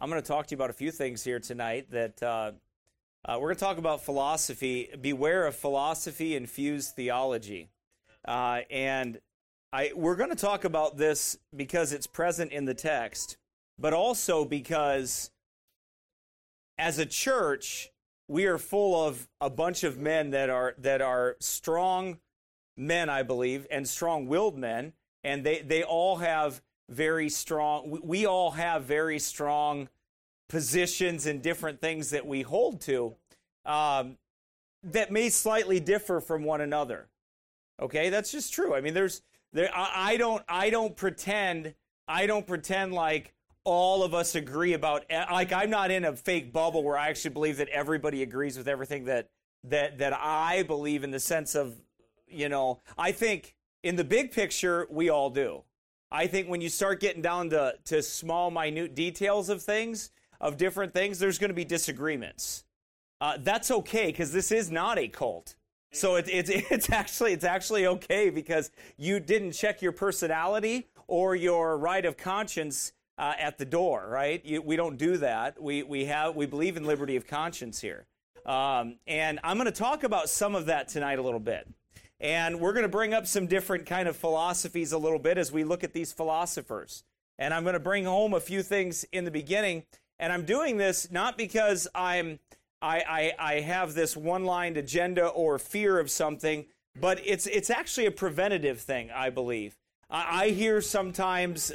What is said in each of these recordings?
I'm going to talk to you about a few things here tonight that we're going to talk about philosophy. Beware of philosophy-infused theology. And we're going to talk about this because it's present in the text, but also because as a church, we are full of a bunch of men that are strong men, I believe, and strong-willed men, and they all have very strong, we all have very strong positions and different things that we hold to that may slightly differ from one another. Okay, that's just true. I mean, I don't pretend like all of us agree about, like, I'm not in a fake bubble where I actually believe that everybody agrees with everything that I believe, in the sense of, I think in the big picture, we all do. I think when you start getting down to small, minute details of things, of different things, there's going to be disagreements. That's okay, because this is not a cult. So it's actually okay, because you didn't check your personality or your right of conscience at the door, right? We don't do that. We believe in liberty of conscience here, and I'm going to talk about some of that tonight a little bit. And we're going to bring up some different kind of philosophies a little bit as we look at these philosophers. And I'm going to bring home a few things in the beginning. And I'm doing this not because I have this one-lined agenda or fear of something, but it's actually a preventative thing, I believe. I hear sometimes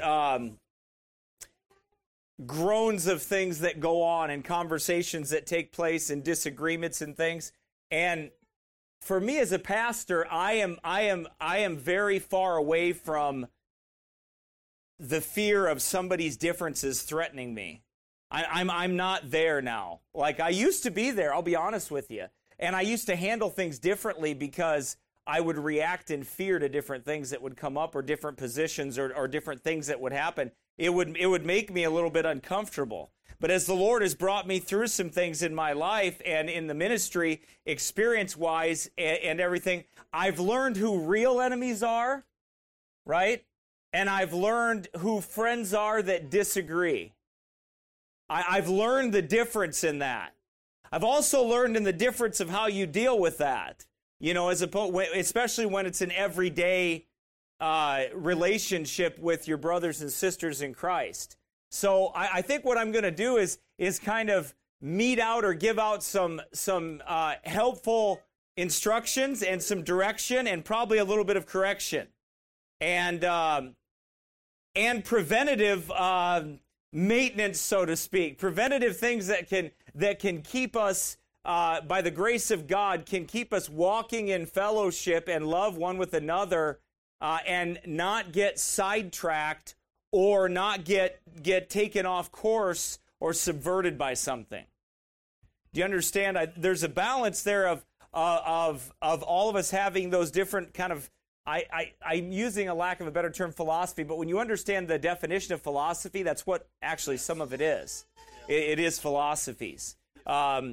groans of things that go on and conversations that take place and disagreements and things. And for me as a pastor, I am very far away from the fear of somebody's differences threatening me. I'm not there now. Like, I used to be there, I'll be honest with you. And I used to handle things differently because I would react in fear to different things that would come up, or different positions, or different things that would happen. It would make me a little bit uncomfortable. But as the Lord has brought me through some things in my life and in the ministry, experience-wise and everything, I've learned who real enemies are, right? And I've learned who friends are that disagree. I've learned the difference in that. I've also learned in the difference of how you deal with that, especially when it's an everyday relationship with your brothers and sisters in Christ. So I think what I'm going to do is kind of mete out or give out some helpful instructions and some direction, and probably a little bit of correction, and preventative maintenance, so to speak, preventative things that can keep us, by the grace of God, can keep us walking in fellowship and love one with another, and not get sidetracked or not get taken off course or subverted by something. Do you understand? There's a balance there of all of us having those different kind of, I'm using, a lack of a better term, philosophy, but when you understand the definition of philosophy, that's what actually some of it is. It is philosophies. Our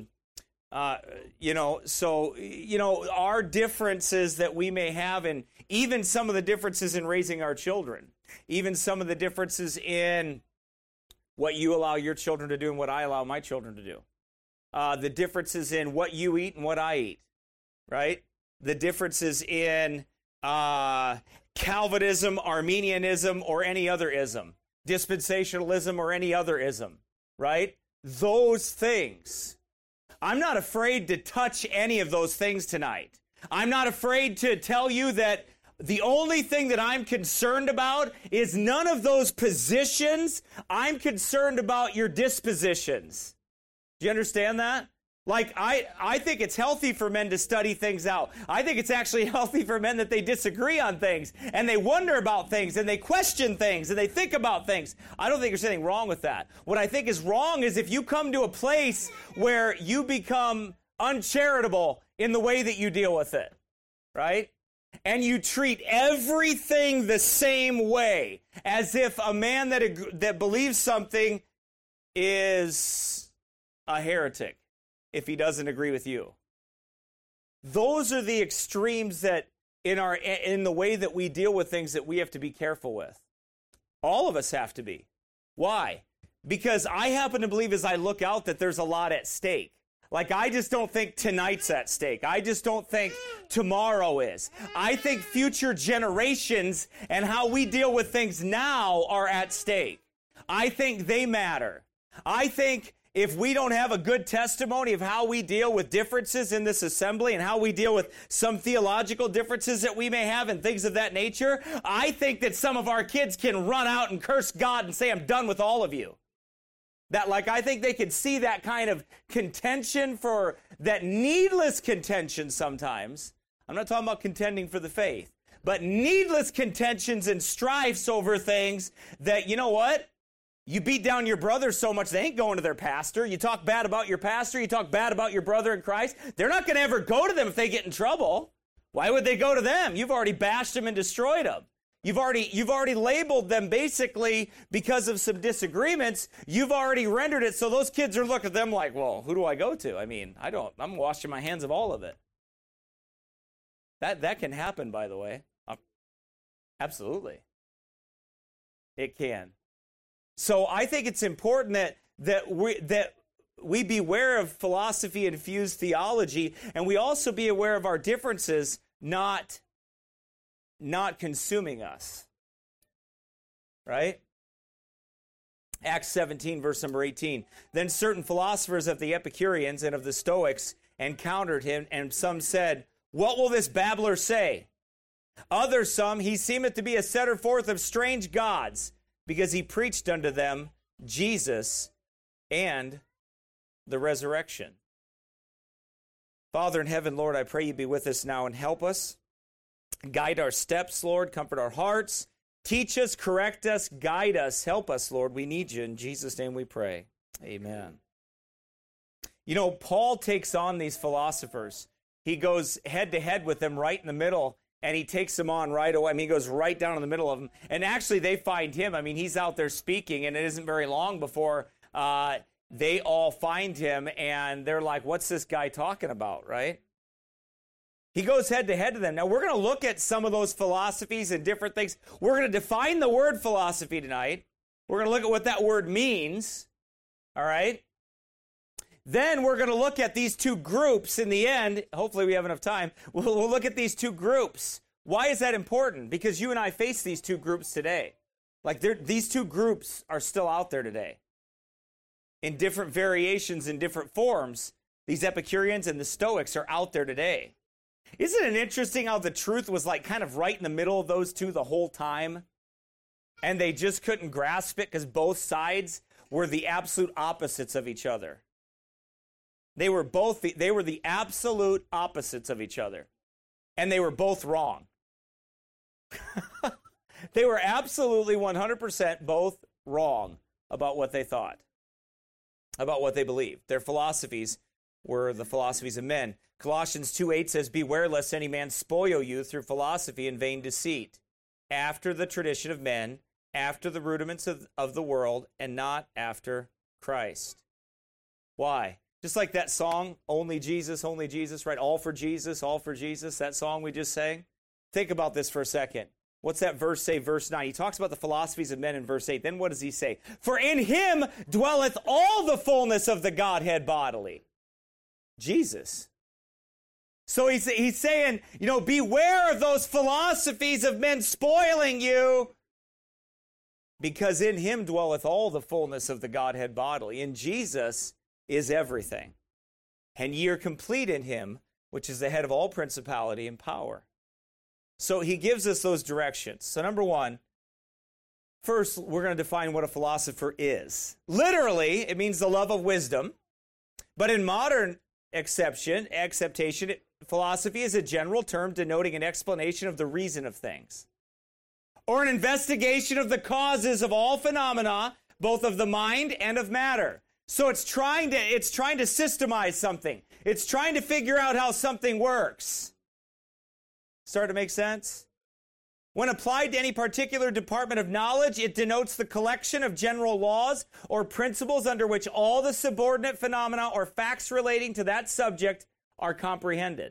differences that we may have, and even some of the differences in raising our children, even some of the differences in what you allow your children to do and what I allow my children to do. The differences in what you eat and what I eat, right? The differences in Calvinism, Arminianism, or any other ism, dispensationalism or any other ism, right? Those things. I'm not afraid to touch any of those things tonight. I'm not afraid to tell you that the only thing that I'm concerned about is none of those positions. I'm concerned about your dispositions. Do you understand that? Like, I think it's healthy for men to study things out. I think it's actually healthy for men that they disagree on things, and they wonder about things, and they question things, and they think about things. I don't think there's anything wrong with that. What I think is wrong is if you come to a place where you become uncharitable in the way that you deal with it, right? And you treat everything the same way, as if a man that believes something is a heretic if he doesn't agree with you. Those are the extremes that in the way that we deal with things that we have to be careful with. All of us have to be. Why? because I happen to believe as I look out that there's a lot at stake. Like, I just don't think tonight's at stake. I just don't think tomorrow is. I think future generations and how we deal with things now are at stake. I think they matter. I think if we don't have a good testimony of how we deal with differences in this assembly and how we deal with some theological differences that we may have and things of that nature, I think that some of our kids can run out and curse God and say, I'm done with all of you. I think they could see that kind of contention, for that needless contention sometimes. I'm not talking about contending for the faith, but needless contentions and strifes over things that, you know what? You beat down your brother so much, they ain't going to their pastor. You talk bad about your pastor, you talk bad about your brother in Christ. They're not going to ever go to them if they get in trouble. Why would they go to them? You've already bashed them and destroyed them. You've already labeled them basically because of some disagreements. You've already rendered it so those kids are looking at them like, well, who do I go to? I mean, I'm washing my hands of all of it. That can happen, by the way. Absolutely. It can. So I think it's important that we beware of philosophy-infused theology, and we also be aware of our differences not consuming us. Right? Acts 17, verse number 18. Then certain philosophers of the Epicureans and of the Stoics encountered him, and some said, what will this babbler say? Others some, he seemeth to be a setter forth of strange gods, because he preached unto them Jesus and the resurrection. Father in heaven, Lord, I pray you be with us now and help us. Guide our steps, Lord. Comfort our hearts. Teach us, correct us, guide us. Help us, Lord. We need you. In Jesus' name we pray. Amen. You know, Paul takes on these philosophers. He goes head to head with them right in the middle, and he takes them on right away. I mean, he goes right down in the middle of them. And actually, they find him. I mean, he's out there speaking, and it isn't very long before they all find him, and they're like, what's this guy talking about, right? He goes head to head to them. Now, we're going to look at some of those philosophies and different things. We're going to define the word philosophy tonight. We're going to look at what that word means, all right? Then we're going to look at these two groups in the end. Hopefully we have enough time. We'll look at these two groups. Why is that important? Because you and I face these two groups today. These two groups are still out there today. In different variations, in different forms, these Epicureans and the Stoics are out there today. Isn't it interesting how the truth was kind of right in the middle of those two the whole time? And they just couldn't grasp it because both sides were the absolute opposites of each other. They were the absolute opposites of each other. And they were both wrong. They were absolutely 100% both wrong about what they thought, about what they believed. Their philosophies were the philosophies of men. Colossians 2:8 says, beware lest any man spoil you through philosophy and vain deceit, after the tradition of men, after the rudiments of the world, and not after Christ. Why? Just like that song, Only Jesus, right? All for Jesus, that song we just sang. Think about this for a second. What's that verse say, verse 9? He talks about the philosophies of men in verse 8. Then what does he say? For in him dwelleth all the fullness of the Godhead bodily. Jesus. So he's saying, beware of those philosophies of men spoiling you, because in him dwelleth all the fullness of the Godhead bodily. In Jesus is everything. And ye are complete in him, which is the head of all principality and power. So he gives us those directions. So number one, first we're going to define what a philosopher is. Literally, it means the love of wisdom. But in modern acceptation, philosophy is a general term denoting an explanation of the reason of things, or an investigation of the causes of all phenomena, both of the mind and of matter. So it's trying to systemize something. It's trying to figure out how something works. Start to make sense? When applied to any particular department of knowledge, it denotes the collection of general laws or principles under which all the subordinate phenomena or facts relating to that subject are comprehended.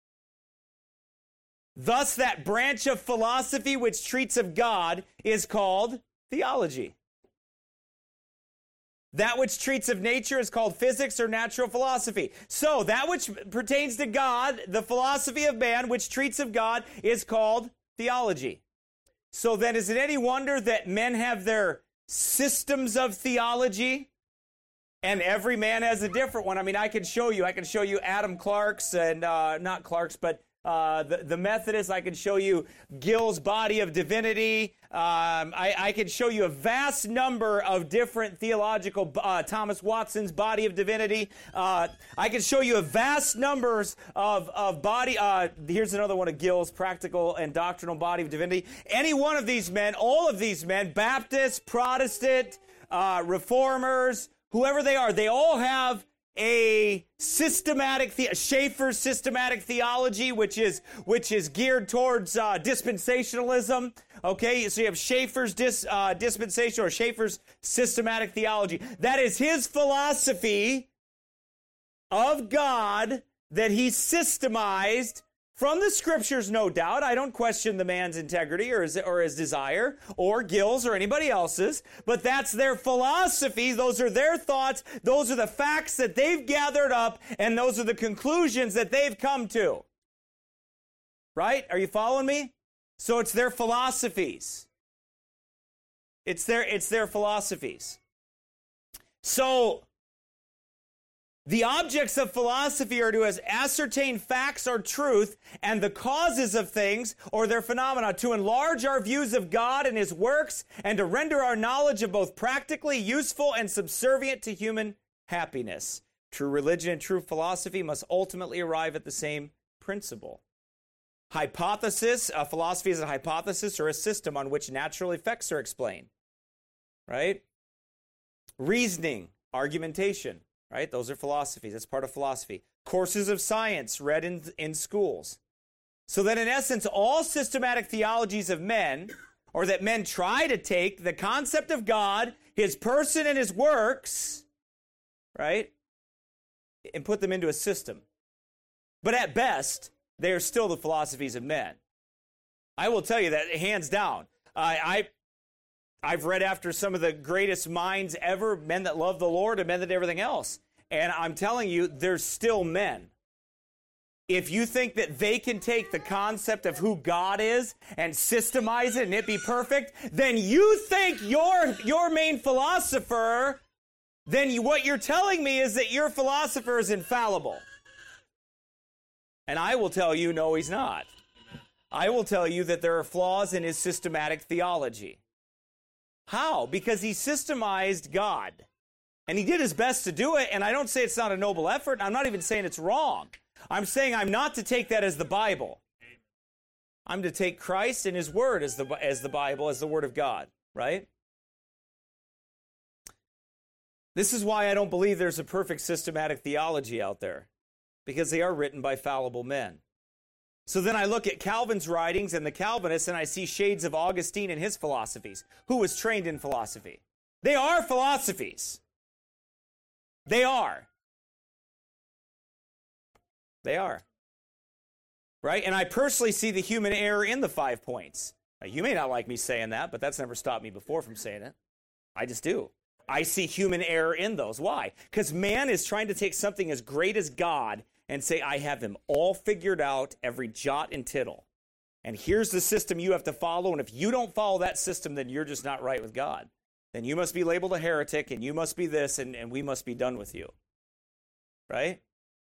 Thus, that branch of philosophy which treats of God is called theology. That which treats of nature is called physics or natural philosophy. So that which pertains to God, the philosophy of man, which treats of God, is called theology. So then is it any wonder that men have their systems of theology? And every man has a different one. I mean, I can show you Adam Clarke's and not Clarke's, but the Methodists. I can show you Gill's Body of Divinity. I can show you a vast number of different theological, Thomas Watson's Body of Divinity. I can show you a vast numbers of body. Here's another one of Gill's Practical and Doctrinal Body of Divinity. Any one of these men, all of these men, Baptist, Protestant, Reformers, whoever they are, they all have a systematic, Schaeffer's systematic theology, which is geared towards dispensationalism. Okay, so you have Schaeffer's dispensation or Schaeffer's systematic theology. That is his philosophy of God that he systemized from the scriptures, no doubt. I don't question the man's integrity or his desire or Gill's or anybody else's, but that's their philosophy. Those are their thoughts. Those are the facts that they've gathered up, and those are the conclusions that they've come to. Right? Are you following me? So it's their philosophies. It's their philosophies. So the objects of philosophy are to ascertain facts or truth and the causes of things or their phenomena, to enlarge our views of God and his works, and to render our knowledge of both practically useful and subservient to human happiness. True religion and true philosophy must ultimately arrive at the same principle. Hypothesis, philosophy is a hypothesis or a system on which natural effects are explained. Right? Reasoning, argumentation. Right? Those are philosophies. That's part of philosophy. Courses of science read in schools. So that in essence, all systematic theologies of men, or that men try to take the concept of God, his person and his works, right, and put them into a system. But at best, they are still the philosophies of men. I will tell you that hands down. I've read after some of the greatest minds ever, men that love the Lord and men that everything else. And I'm telling you, there's still men. If you think that they can take the concept of who God is and systemize it and it be perfect, then you think your main philosopher, then what you're telling me is that your philosopher is infallible. And I will tell you, no, he's not. I will tell you that there are flaws in his systematic theology. How? Because he systemized God. And he did his best to do it, and I don't say it's not a noble effort. I'm not even saying it's wrong. I'm saying I'm not to take that as the Bible. I'm to take Christ and his word as the Bible, as the word of God, right? This is why I don't believe there's a perfect systematic theology out there, because they are written by fallible men. So then I look at Calvin's writings and the Calvinists, and I see shades of Augustine and his philosophies, who was trained in philosophy. They are philosophies. They are. They are. Right? And I personally see the human error in the 5 points. Now, you may not like me saying that, but that's never stopped me before from saying it. I just do. I see human error in those. Why? Because man is trying to take something as great as God and say, I have him all figured out, every jot and tittle. And here's the system you have to follow, and if you don't follow that system, then you're just not right with God. Then you must be labeled a heretic, and you must be this, and we must be done with you. Right?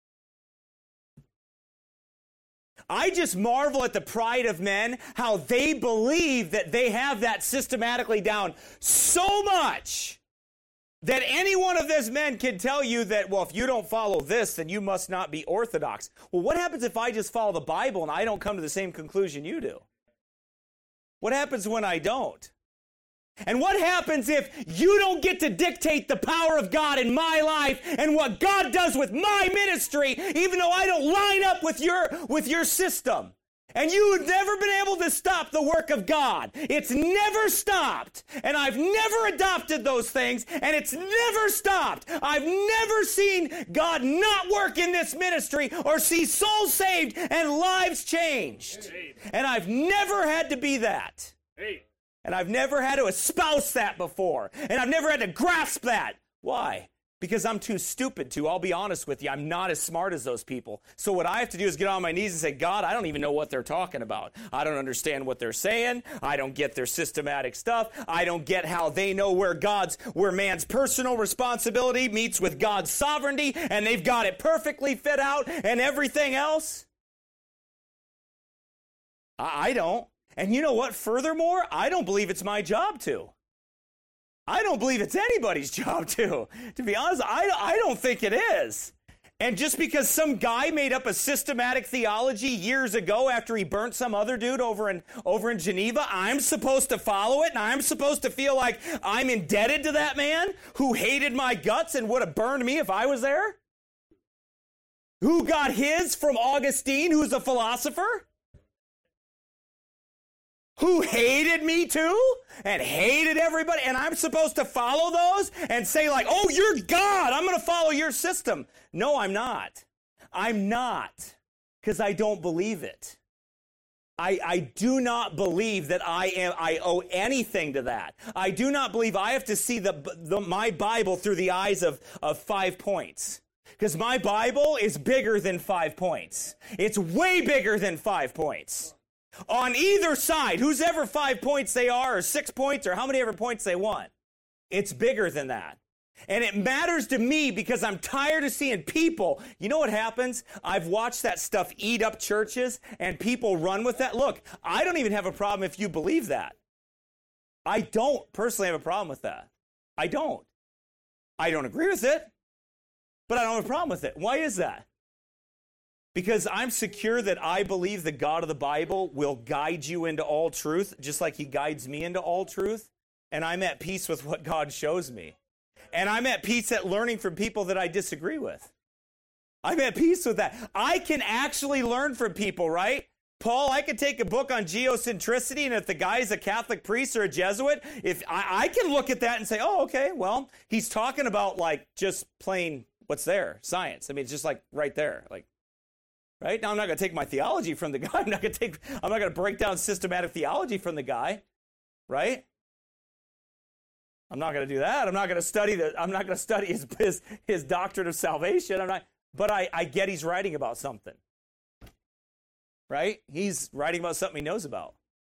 I just marvel at the pride of men, how they believe that they have that systematically down so much that any one of those men can tell you that, well, if you don't follow this, then you must not be orthodox. Well, what happens if I just follow the Bible and I don't come to the same conclusion you do? What happens when I don't? And what happens if you don't get to dictate the power of God in my life and what God does with my ministry, even though I don't line up with your system? And you've never been able to stop the work of God. It's never stopped. And I've never adopted those things, and it's never stopped. I've never seen God not work in this ministry or see souls saved and lives changed. And I've never had to be that. And I've never had to espouse that before. And I've never had to grasp that. Why? Because I'm too stupid to. I'll be honest with you. I'm not as smart as those people. So what I have to do is get on my knees and say, God, I don't even know what they're talking about. I don't understand what they're saying. I don't get their systematic stuff. I don't get how they know where man's personal responsibility meets with God's sovereignty, and they've got it perfectly fit out and everything else. I don't. And you know what? Furthermore, I don't believe it's my job to. I don't believe it's anybody's job to. To be honest, I don't think it is. And just because some guy made up a systematic theology years ago after he burnt some other dude over in Geneva, I'm supposed to follow it, and I'm supposed to feel like I'm indebted to that man who hated my guts and would have burned me if I was there? Who got his from Augustine, who's a philosopher? Who hated me too and hated everybody, and I'm supposed to follow those and say like, oh, you're God, I'm going to follow your system. No, I'm not. I'm not, because I don't believe it. I do not believe that I owe anything to that. I do not believe I have to see my Bible through the eyes of 5 points. Because my Bible is bigger than 5 points. It's way bigger than 5 points. On either side, whose ever 5 points they are, or 6 points, or how many ever points they want, it's bigger than that. And it matters to me because I'm tired of seeing people. You know what happens? I've watched that stuff eat up churches, and people run with that. Look, I don't even have a problem if you believe that. I don't personally have a problem with that. I don't. I don't agree with it, but I don't have a problem with it. Why is that? Because I'm secure that I believe the God of the Bible will guide you into all truth, just like he guides me into all truth. And I'm at peace with what God shows me. And I'm at peace at learning from people that I disagree with. I'm at peace with that. I can actually learn from people, right? Paul, I could take a book on geocentricity, and if the guy's a Catholic priest or a Jesuit, if I can look at that and say, oh, okay, well, he's talking about like just plain what's there, science. I mean, it's just like right there, like. Right? Now, I'm not going to take my theology from the guy. I'm not going to break down systematic theology from the guy. Right? I'm not going to do that. I'm not going to study his doctrine of salvation. But I get he's writing about something. Right? He's writing about something he knows about.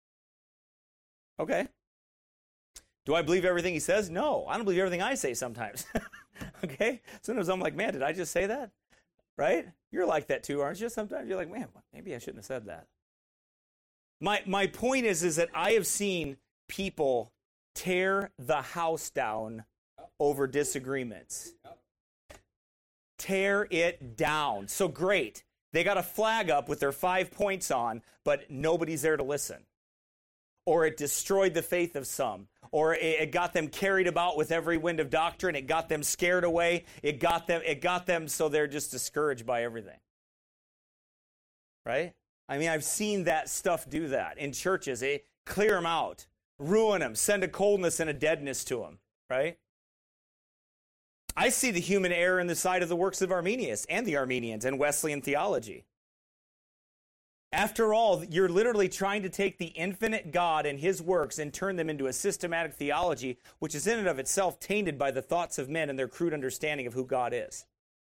Okay. Do I believe everything he says? No. I don't believe everything I say sometimes. Okay? Sometimes I'm like, man, did I just say that? Right? You're like that too, aren't you? Sometimes you're like, man, maybe I shouldn't have said that. My point is that I have seen people tear the house down over disagreements. Tear it down. So great. They got a flag up with their 5 points on, but nobody's there to listen. Or it destroyed the faith of some. Or it got them carried about with every wind of doctrine. It got them scared away. It got them so they're just discouraged by everything. Right? I mean, I've seen that stuff do that in churches. Clear them out. Ruin them. Send a coldness and a deadness to them. Right? I see the human error in the side of the works of Arminius and the Arminians and Wesleyan theology. After all, you're literally trying to take the infinite God and his works and turn them into a systematic theology, which is in and of itself tainted by the thoughts of men and their crude understanding of who God is.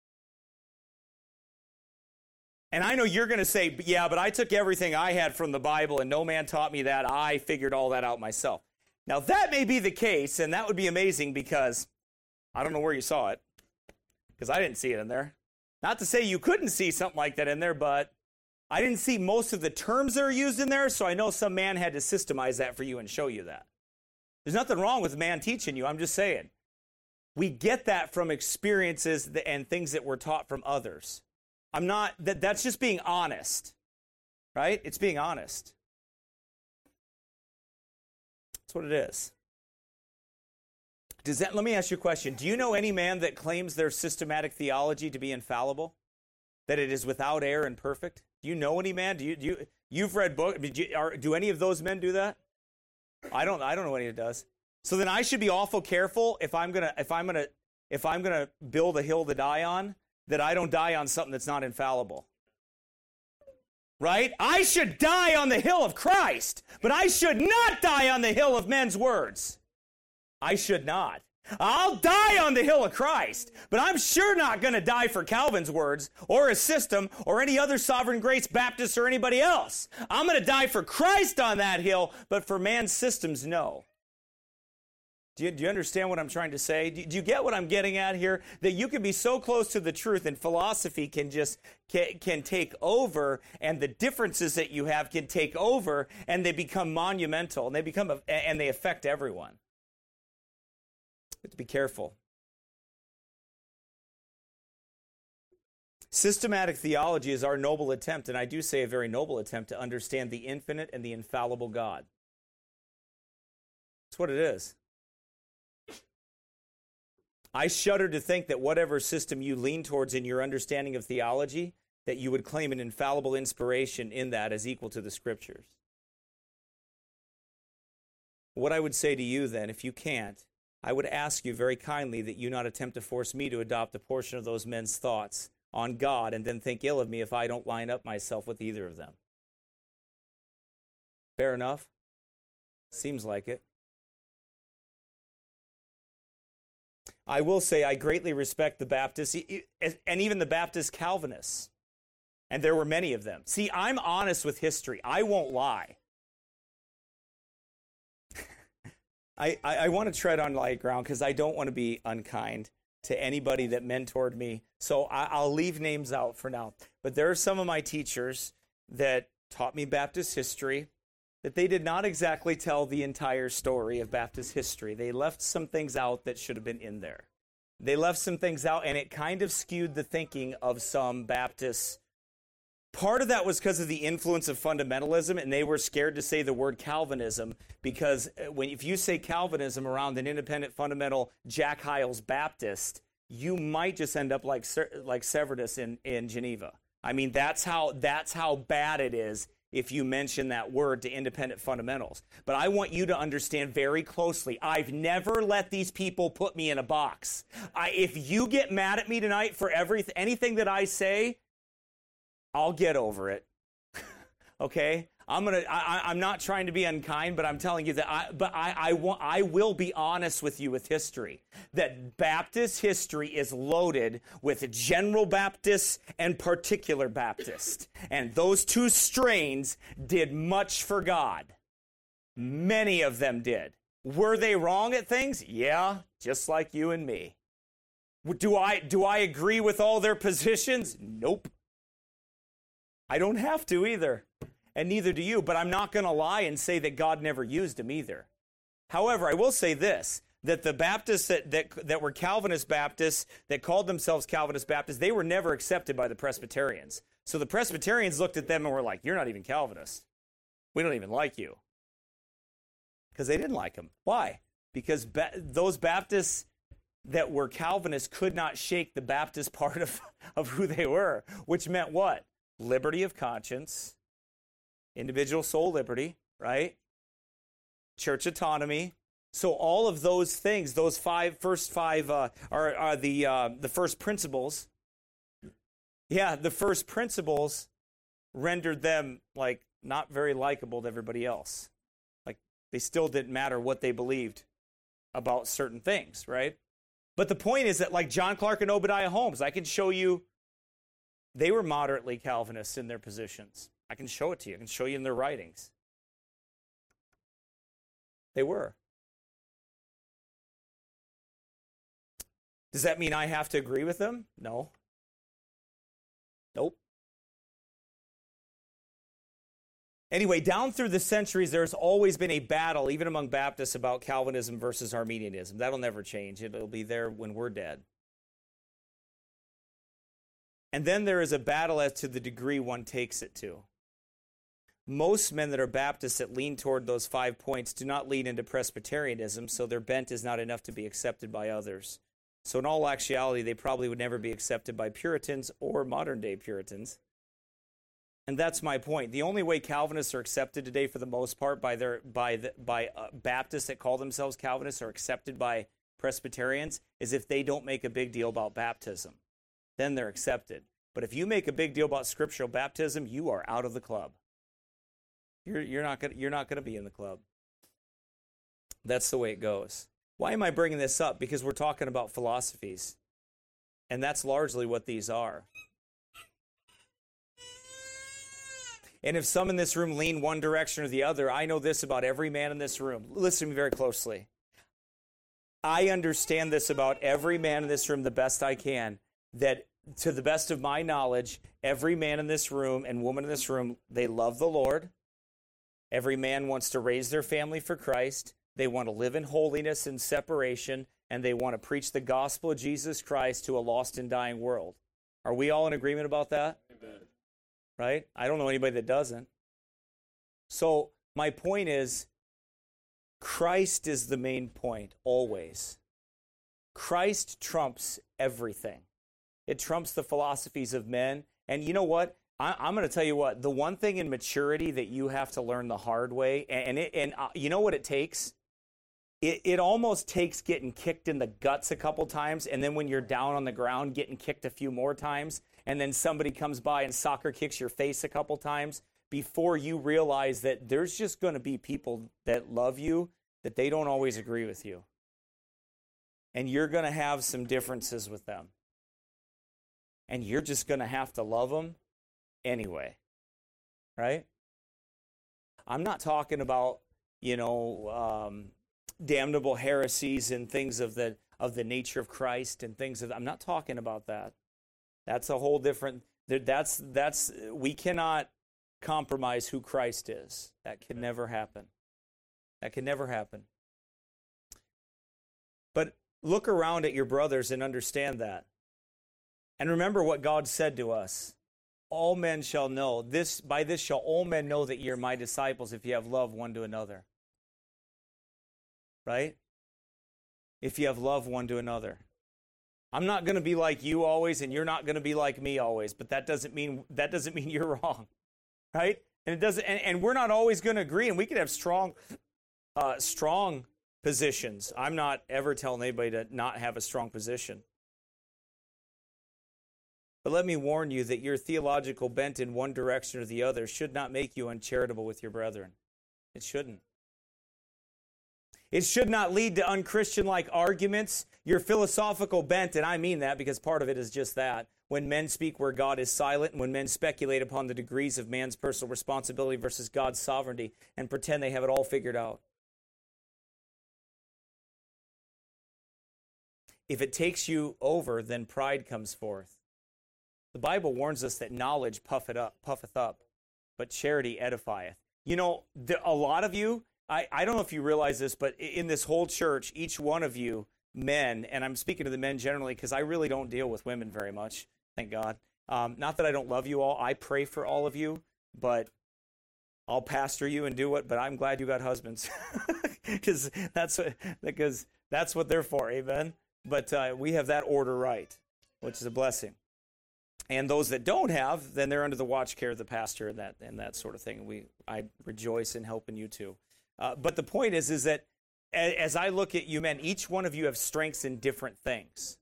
And I know you're going to say, yeah, but I took everything I had from the Bible and no man taught me that. I figured all that out myself. Now, that may be the case, and that would be amazing because I don't know where you saw it, because I didn't see it in there. Not to say you couldn't see something like that in there, but I didn't see most of the terms that are used in there, so I know some man had to systemize that for you and show you that. There's nothing wrong with man teaching you. I'm just saying. We get that from experiences and things that we're taught from others. That's just being honest, right? It's being honest. That's what it is. Let me ask you a question. Do you know any man that claims their systematic theology to be infallible? That it is without error and perfect? Do you know any man? You've read books. Do any of those men do that? I don't know any that does. So then I should be awful careful if I'm gonna build a hill to die on, that I don't die on something that's not infallible. Right? I should die on the hill of Christ, but I should not die on the hill of men's words. I should not. I'll die on the hill of Christ, but I'm sure not going to die for Calvin's words or his system or any other Sovereign Grace Baptist or anybody else. I'm going to die for Christ on that hill, but for man's systems, no. Do you understand what I'm trying to say? Do you get what I'm getting at here? That you can be so close to the truth and philosophy can take over, and the differences that you have can take over, and they become monumental, and they affect everyone. You have to be careful. Systematic theology is our noble attempt, and I do say a very noble attempt, to understand the infinite and the infallible God. That's what it is. I shudder to think that whatever system you lean towards in your understanding of theology, that you would claim an infallible inspiration in that as equal to the Scriptures. What I would say to you then, if you can't, I would ask you very kindly that you not attempt to force me to adopt a portion of those men's thoughts on God and then think ill of me if I don't line up myself with either of them. Fair enough? Seems like it. I will say I greatly respect the Baptists and even the Baptist Calvinists. And there were many of them. See, I'm honest with history. I won't lie. I want to tread on light ground because I don't want to be unkind to anybody that mentored me. So I'll leave names out for now. But there are some of my teachers that taught me Baptist history that they did not exactly tell the entire story of Baptist history. They left some things out that should have been in there. They left some things out, and it kind of skewed the thinking of some Baptists. Part of that was because of the influence of fundamentalism, and they were scared to say the word Calvinism, because if you say Calvinism around an independent fundamental Jack Hyles Baptist, you might just end up like Servetus in Geneva. I mean, that's how bad it is if you mention that word to independent fundamentals. But I want you to understand very closely, I've never let these people put me in a box. If you get mad at me tonight for anything that I say, I'll get over it. Okay? I'm not trying to be unkind, but I'm telling you that I will be honest with you with history. That Baptist history is loaded with general Baptists and particular Baptists. And those two strains did much for God. Many of them did. Were they wrong at things? Yeah, just like you and me. Do I agree with all their positions? Nope. I don't have to either. And neither do you, but I'm not going to lie and say that God never used them either. However, I will say this, that the Baptists that were Calvinist Baptists, that called themselves Calvinist Baptists, they were never accepted by the Presbyterians. So the Presbyterians looked at them and were like, you're not even Calvinist. We don't even like you. Because they didn't like them. Why? Because those Baptists that were Calvinists could not shake the Baptist part of who they were, which meant what? Liberty of conscience, individual soul liberty, right? Church autonomy. So all of those things, those first five are the first principles. Yeah, the first principles rendered them like not very likable to everybody else. Like they still didn't matter what they believed about certain things, right? But the point is that like John Clark and Obadiah Holmes, I can show you they were moderately Calvinists in their positions. I can show it to you. I can show you in their writings. They were. Does that mean I have to agree with them? No. Nope. Anyway, down through the centuries, there's always been a battle, even among Baptists, about Calvinism versus Arminianism. That'll never change. It'll be there when we're dead. And then there is a battle as to the degree one takes it to. Most men that are Baptists that lean toward those 5 points do not lean into Presbyterianism, so their bent is not enough to be accepted by others. So in all actuality, they probably would never be accepted by Puritans or modern-day Puritans. And that's my point. The only way Calvinists are accepted today, for the most part, by Baptists that call themselves Calvinists, are accepted by Presbyterians, is if they don't make a big deal about baptism. Then they're accepted. But if you make a big deal about scriptural baptism, you are out of the club. You're not going to be in the club. That's the way it goes. Why am I bringing this up? Because we're talking about philosophies. And that's largely what these are. And if some in this room lean one direction or the other, I know this about every man in this room. Listen to me very closely. I understand this about every man in this room the best I can, that to the best of my knowledge, every man in this room and woman in this room, they love the Lord. Every man wants to raise their family for Christ. They want to live in holiness and separation, and they want to preach the gospel of Jesus Christ to a lost and dying world. Are we all in agreement about that? Amen. Right? I don't know anybody that doesn't. So my point is, Christ is the main point, always. Christ trumps everything. It trumps the philosophies of men. And you know what? I'm going to tell you what. The one thing in maturity that you have to learn the hard way, and you know what it takes? It almost takes getting kicked in the guts a couple times, and then when you're down on the ground, getting kicked a few more times, and then somebody comes by and soccer kicks your face a couple times before you realize that there's just going to be people that love you, that they don't always agree with you. And you're going to have some differences with them. And you're just going to have to love them anyway. Right? I'm not talking about, damnable heresies and things of the nature of Christ and things of. I'm not talking about that. That's a whole different. We cannot compromise who Christ is. That can never happen. That can never happen. But look around at your brothers and understand that. And remember what God said to us. All men shall know this. By this shall all men know that ye are my disciples, if you have love one to another. Right? If you have love one to another. I'm not going to be like you always, and you're not going to be like me always. But that doesn't mean you're wrong, right? And it doesn't. And we're not always going to agree. And we can have strong positions. I'm not ever telling anybody to not have a strong position. But let me warn you that your theological bent in one direction or the other should not make you uncharitable with your brethren. It shouldn't. It should not lead to unchristian-like arguments. Your philosophical bent, and I mean that because part of it is just that, when men speak where God is silent, and when men speculate upon the degrees of man's personal responsibility versus God's sovereignty and pretend they have it all figured out. If it takes you over, then pride comes forth. The Bible warns us that knowledge puffeth up, but charity edifieth. A lot of you, I don't know if you realize this, but in this whole church, each one of you men, and I'm speaking to the men generally because I really don't deal with women very much, thank God. Not that I don't love you all. I pray for all of you, but I'll pastor you and do it, but I'm glad you got husbands because that's what they're for, amen? But we have that order right, which is a blessing. And those that don't have, then they're under the watch care of the pastor and that sort of thing. I rejoice in helping you too. But the point is that as I look at you men, each one of you have strengths in different things.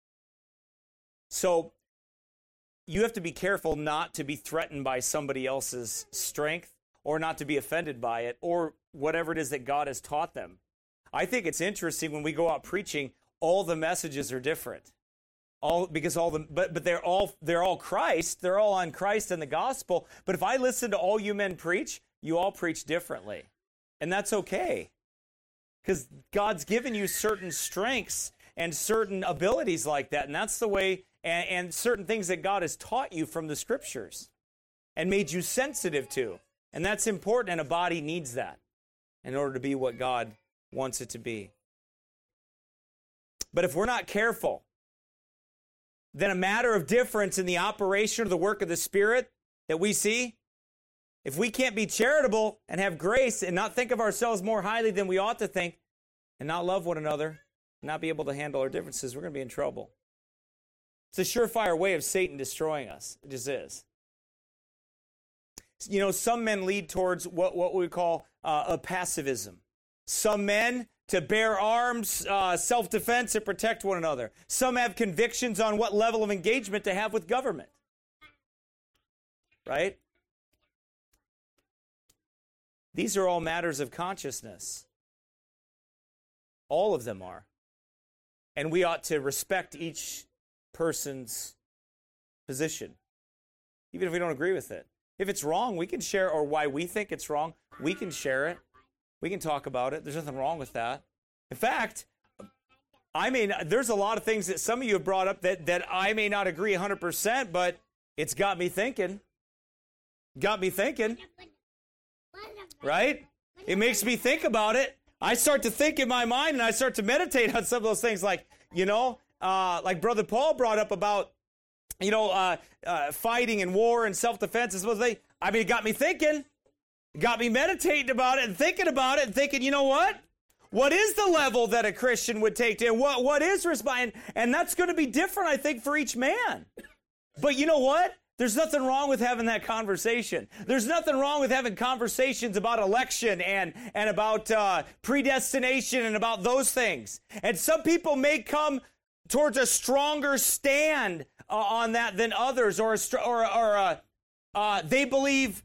So you have to be careful not to be threatened by somebody else's strength or not to be offended by it or whatever it is that God has taught them. I think it's interesting when we go out preaching, all the messages are different. But they're all Christ. They're all on Christ and the gospel. But if I listen to all you men preach, you all preach differently. And that's okay. Because God's given you certain strengths and certain abilities like that. And that's the way, and certain things that God has taught you from the scriptures and made you sensitive to. And that's important, and a body needs that in order to be what God wants it to be. But if we're not careful, then a matter of difference in the operation of the work of the Spirit that we see, if we can't be charitable and have grace and not think of ourselves more highly than we ought to think and not love one another, and not be able to handle our differences, we're going to be in trouble. It's a surefire way of Satan destroying us. It just is. Some men lead towards what we call a passivism. Some men to bear arms, self-defense, and protect one another. Some have convictions on what level of engagement to have with government. Right? These are all matters of consciousness. All of them are. And we ought to respect each person's position, even if we don't agree with it. If it's wrong, we can share, or why we think it's wrong, we can share it. We can talk about it. There's nothing wrong with that. In fact, there's a lot of things that some of you have brought up that I may not agree 100%, but it's got me thinking. Got me thinking. Right? It makes me think about it. I start to think in my mind, and I start to meditate on some of those things, like like Brother Paul brought up about, fighting and war and self-defense. It got me thinking. It got me meditating about it and thinking about it and thinking, you know what? What is the level that a Christian would take to? What is respond? And that's going to be different, I think, for each man. But you know what? There's nothing wrong with having that conversation. There's nothing wrong with having conversations about election and about predestination and about those things. And some people may come towards a stronger stand on that than others, or they believe,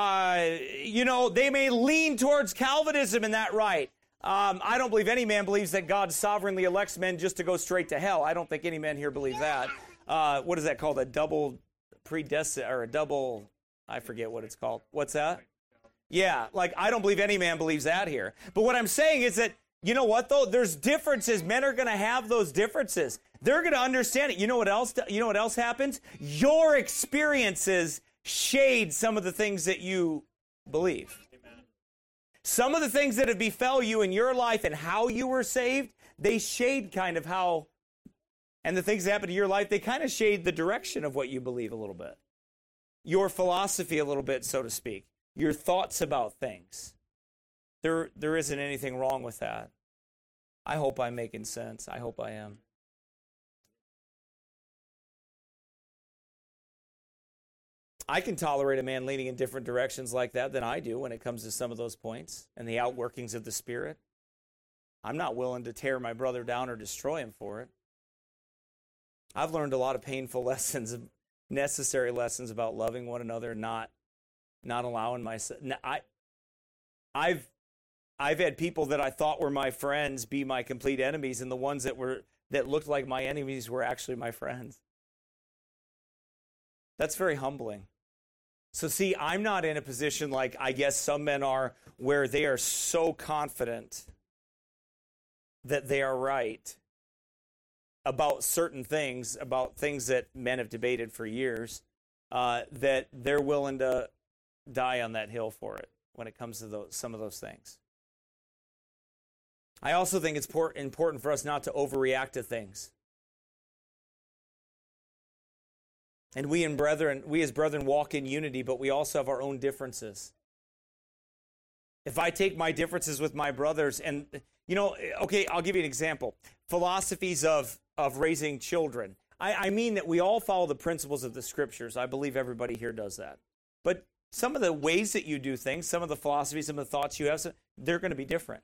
they may lean towards Calvinism in that right. I don't believe any man believes that God sovereignly elects men just to go straight to hell. I don't think any man here believes that. What is that called? A double predestined, or a double, I forget what it's called. What's that? Yeah, I don't believe any man believes that here. But what I'm saying is that, you know what, though? There's differences. Men are going to have those differences. They're going to understand it. You know what else happens? Your experiences shade some of the things that you believe. Some of the things that have befell you in your life and how you were saved, they shade kind of how, and the things that happen to your life, they kind of shade the direction of what you believe a little bit. Your philosophy a little bit, so to speak. Your thoughts about things. There isn't anything wrong with that. I hope I'm making sense. I hope I am. I can tolerate a man leaning in different directions like that than I do when it comes to some of those points and the outworkings of the Spirit. I'm not willing to tear my brother down or destroy him for it. I've learned a lot of painful lessons, necessary lessons about loving one another and not allowing myself. I've had people that I thought were my friends be my complete enemies, and the ones that looked like my enemies were actually my friends. That's very humbling. So see, I'm not in a position like I guess some men are, where they are so confident that they are right about certain things, about things that men have debated for years, that they're willing to die on that hill for it when it comes to some of those things. I also think it's important for us not to overreact to things. And we as brethren walk in unity, but we also have our own differences. If I take my differences with my brothers and, okay, I'll give you an example. Philosophies of raising children. I mean that we all follow the principles of the Scriptures. I believe everybody here does that. But some of the ways that you do things, some of the philosophies, some of the thoughts you have, they're going to be different.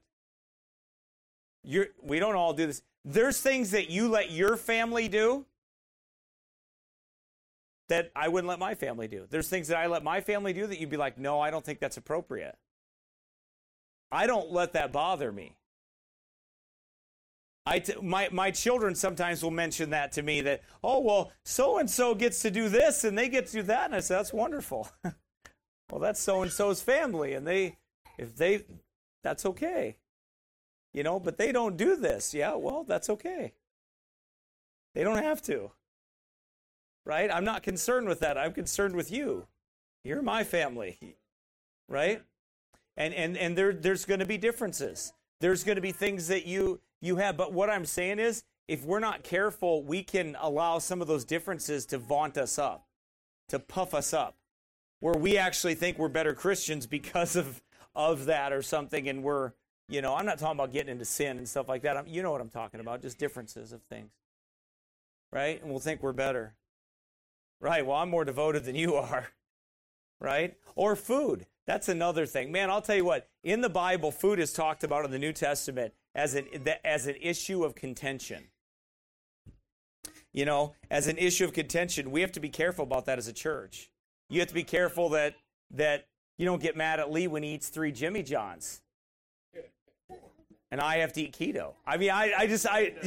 We don't all do this. There's things that you let your family do that I wouldn't let my family do. There's things that I let my family do that you'd be like, no, I don't think that's appropriate. I don't let that bother me. My children sometimes will mention that to me, that, oh, well, so-and-so gets to do this and they get to do that. And I say, that's wonderful. Well, that's so-and-so's family. And that's okay. But they don't do this. Yeah, well, that's okay. They don't have to. Right? I'm not concerned with that. I'm concerned with you. You're my family. Right? And there's going to be differences. There's going to be things that you have. But what I'm saying is, if we're not careful, we can allow some of those differences to vaunt us up, to puff us up, where we actually think we're better Christians because of that or something. And we're, I'm not talking about getting into sin and stuff like that. You know what I'm talking about, just differences of things. Right? And we'll think we're better. Right, well, I'm more devoted than you are, right? Or food. That's another thing. Man, I'll tell you what, in the Bible, food is talked about in the New Testament as an issue of contention. As an issue of contention. We have to be careful about that as a church. You have to be careful that you don't get mad at Lee when he eats 3 Jimmy Johns. and I have to eat keto. I mean, I just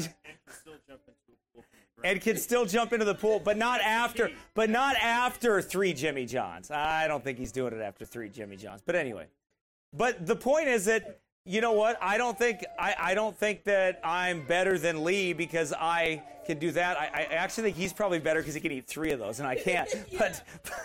and can still jump into the pool, but not after 3 Jimmy Johns. I don't think he's doing it after 3 Jimmy Johns. But anyway, but the point is that, you know what? I don't think that I'm better than Lee because I can do that. I actually think he's probably better because he can eat 3 of those and I can't. But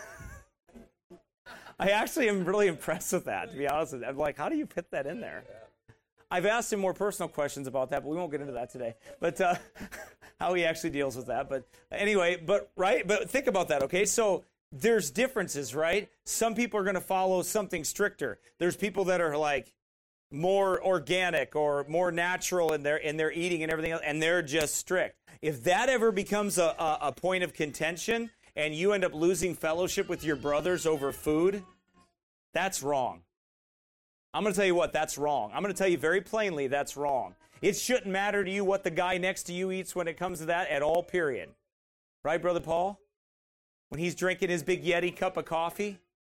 I actually am really impressed with that, to be honest with you. I'm like, how do you fit that in there? I've asked him more personal questions about that, but we won't get into that today. But how he actually deals with that. But anyway, but think about that, okay? So there's differences, right? Some people are going to follow something stricter. There's people that are like more organic or more natural in their eating and everything else, and they're just strict. If that ever becomes a point of contention and you end up losing fellowship with your brothers over food, that's wrong. I'm going to tell you what, that's wrong. I'm going to tell you very plainly that's wrong. It shouldn't matter to you what the guy next to you eats when it comes to that at all, period. Right, Brother Paul? When he's drinking his big Yeti cup of coffee?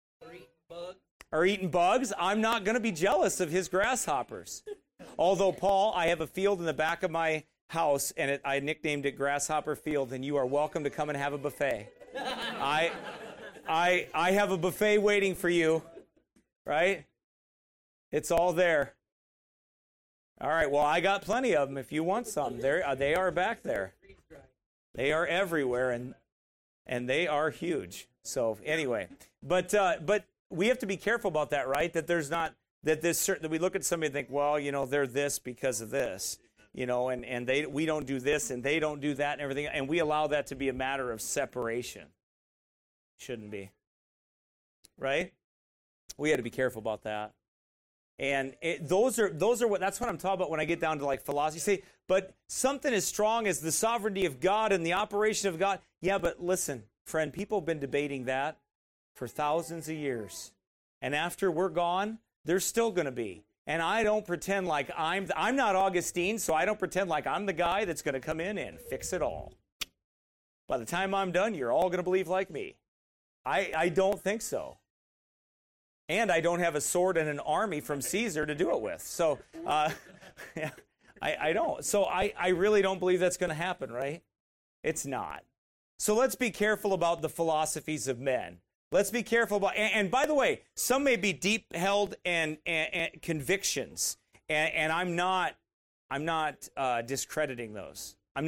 Or eating bugs? I'm not going to be jealous of his grasshoppers. Although, Paul, I have a field in the back of my house, and I nicknamed it Grasshopper Field, and you are welcome to come and have a buffet. I have a buffet waiting for you, right? It's all there. All right, well, I got plenty of them if you want some. They are back there. They are everywhere, and they are huge. So anyway, but we have to be careful about that, right? That there's not that we look at somebody and think, well, you know, they're this because of this, you know, and we don't do this and they don't do that and everything, and we allow that to be a matter of separation. Shouldn't be, right? We got to be careful about that. And that's what I'm talking about when I get down to like philosophy. Say, but something as strong as the sovereignty of God and the operation of God. Yeah, but listen, friend, people have been debating that for thousands of years. And after we're gone, there's still going to be. And I don't pretend like I'm not Augustine, so I don't pretend like I'm the guy that's going to come in and fix it all. By the time I'm done, you're all going to believe like me. I don't think so. And I don't have a sword and an army from Caesar to do it with. So yeah, I don't. So I really don't believe that's going to happen, right? It's not. So let's be careful about the philosophies of men. Let's be careful about, and by the way, some may be deep held and convictions, and I'm not discrediting those. I'm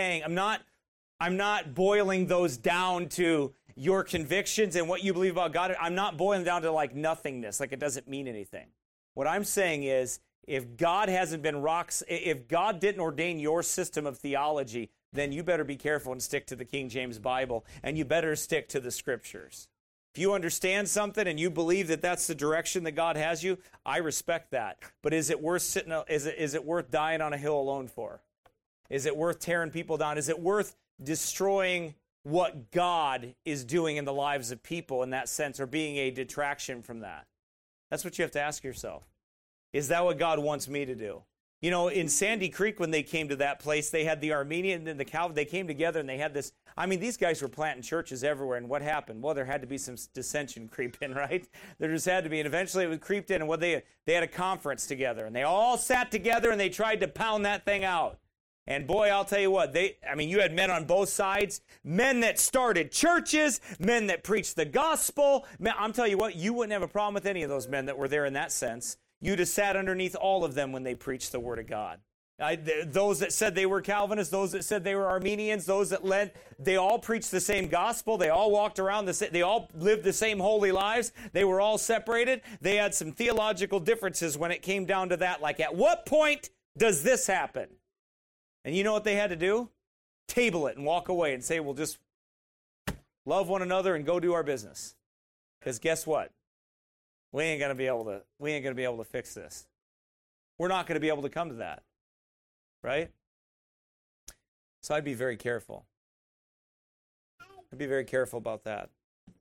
not boiling those down to your convictions and what you believe about God. I'm not boiling down to like nothingness, like it doesn't mean anything. What I'm saying is, if God didn't ordain your system of theology, then you better be careful and stick to the King James Bible, and you better stick to the Scriptures. If you understand something and you believe that that's the direction that God has you, I respect that. But is it worth is it worth dying on a hill alone for? Is it worth tearing people down? Is it worth destroying what God is doing in the lives of people in that sense, or being a detraction from that? That's what you have to ask yourself. Is that what God wants me to do? You know, in Sandy Creek, when they came to that place, they had the Armenian and the Calvin. They came together and they had this. I mean, these guys were planting churches everywhere. And what happened? Well, there had to be some dissension creep in, right? There just had to be. And eventually it creeped in. And they had a conference together. And they all sat together and they tried to pound that thing out. And boy, I'll tell you what, you had men on both sides, men that started churches, men that preached the gospel. I'm telling you what, you wouldn't have a problem with any of those men that were there in that sense. You'd have sat underneath all of them when they preached the Word of God. Those that said they were Calvinists, those that said they were Armenians, those that they all preached the same gospel. They all walked around, they all lived the same holy lives. They were all separated. They had some theological differences when it came down to that. Like, at what point does this happen? And you know what they had to do? Table it and walk away and say, we'll just love one another and go do our business. Because guess what? We ain't gonna be able to fix this. We're not gonna be able to come to that. Right? So I'd be very careful. I'd be very careful about that.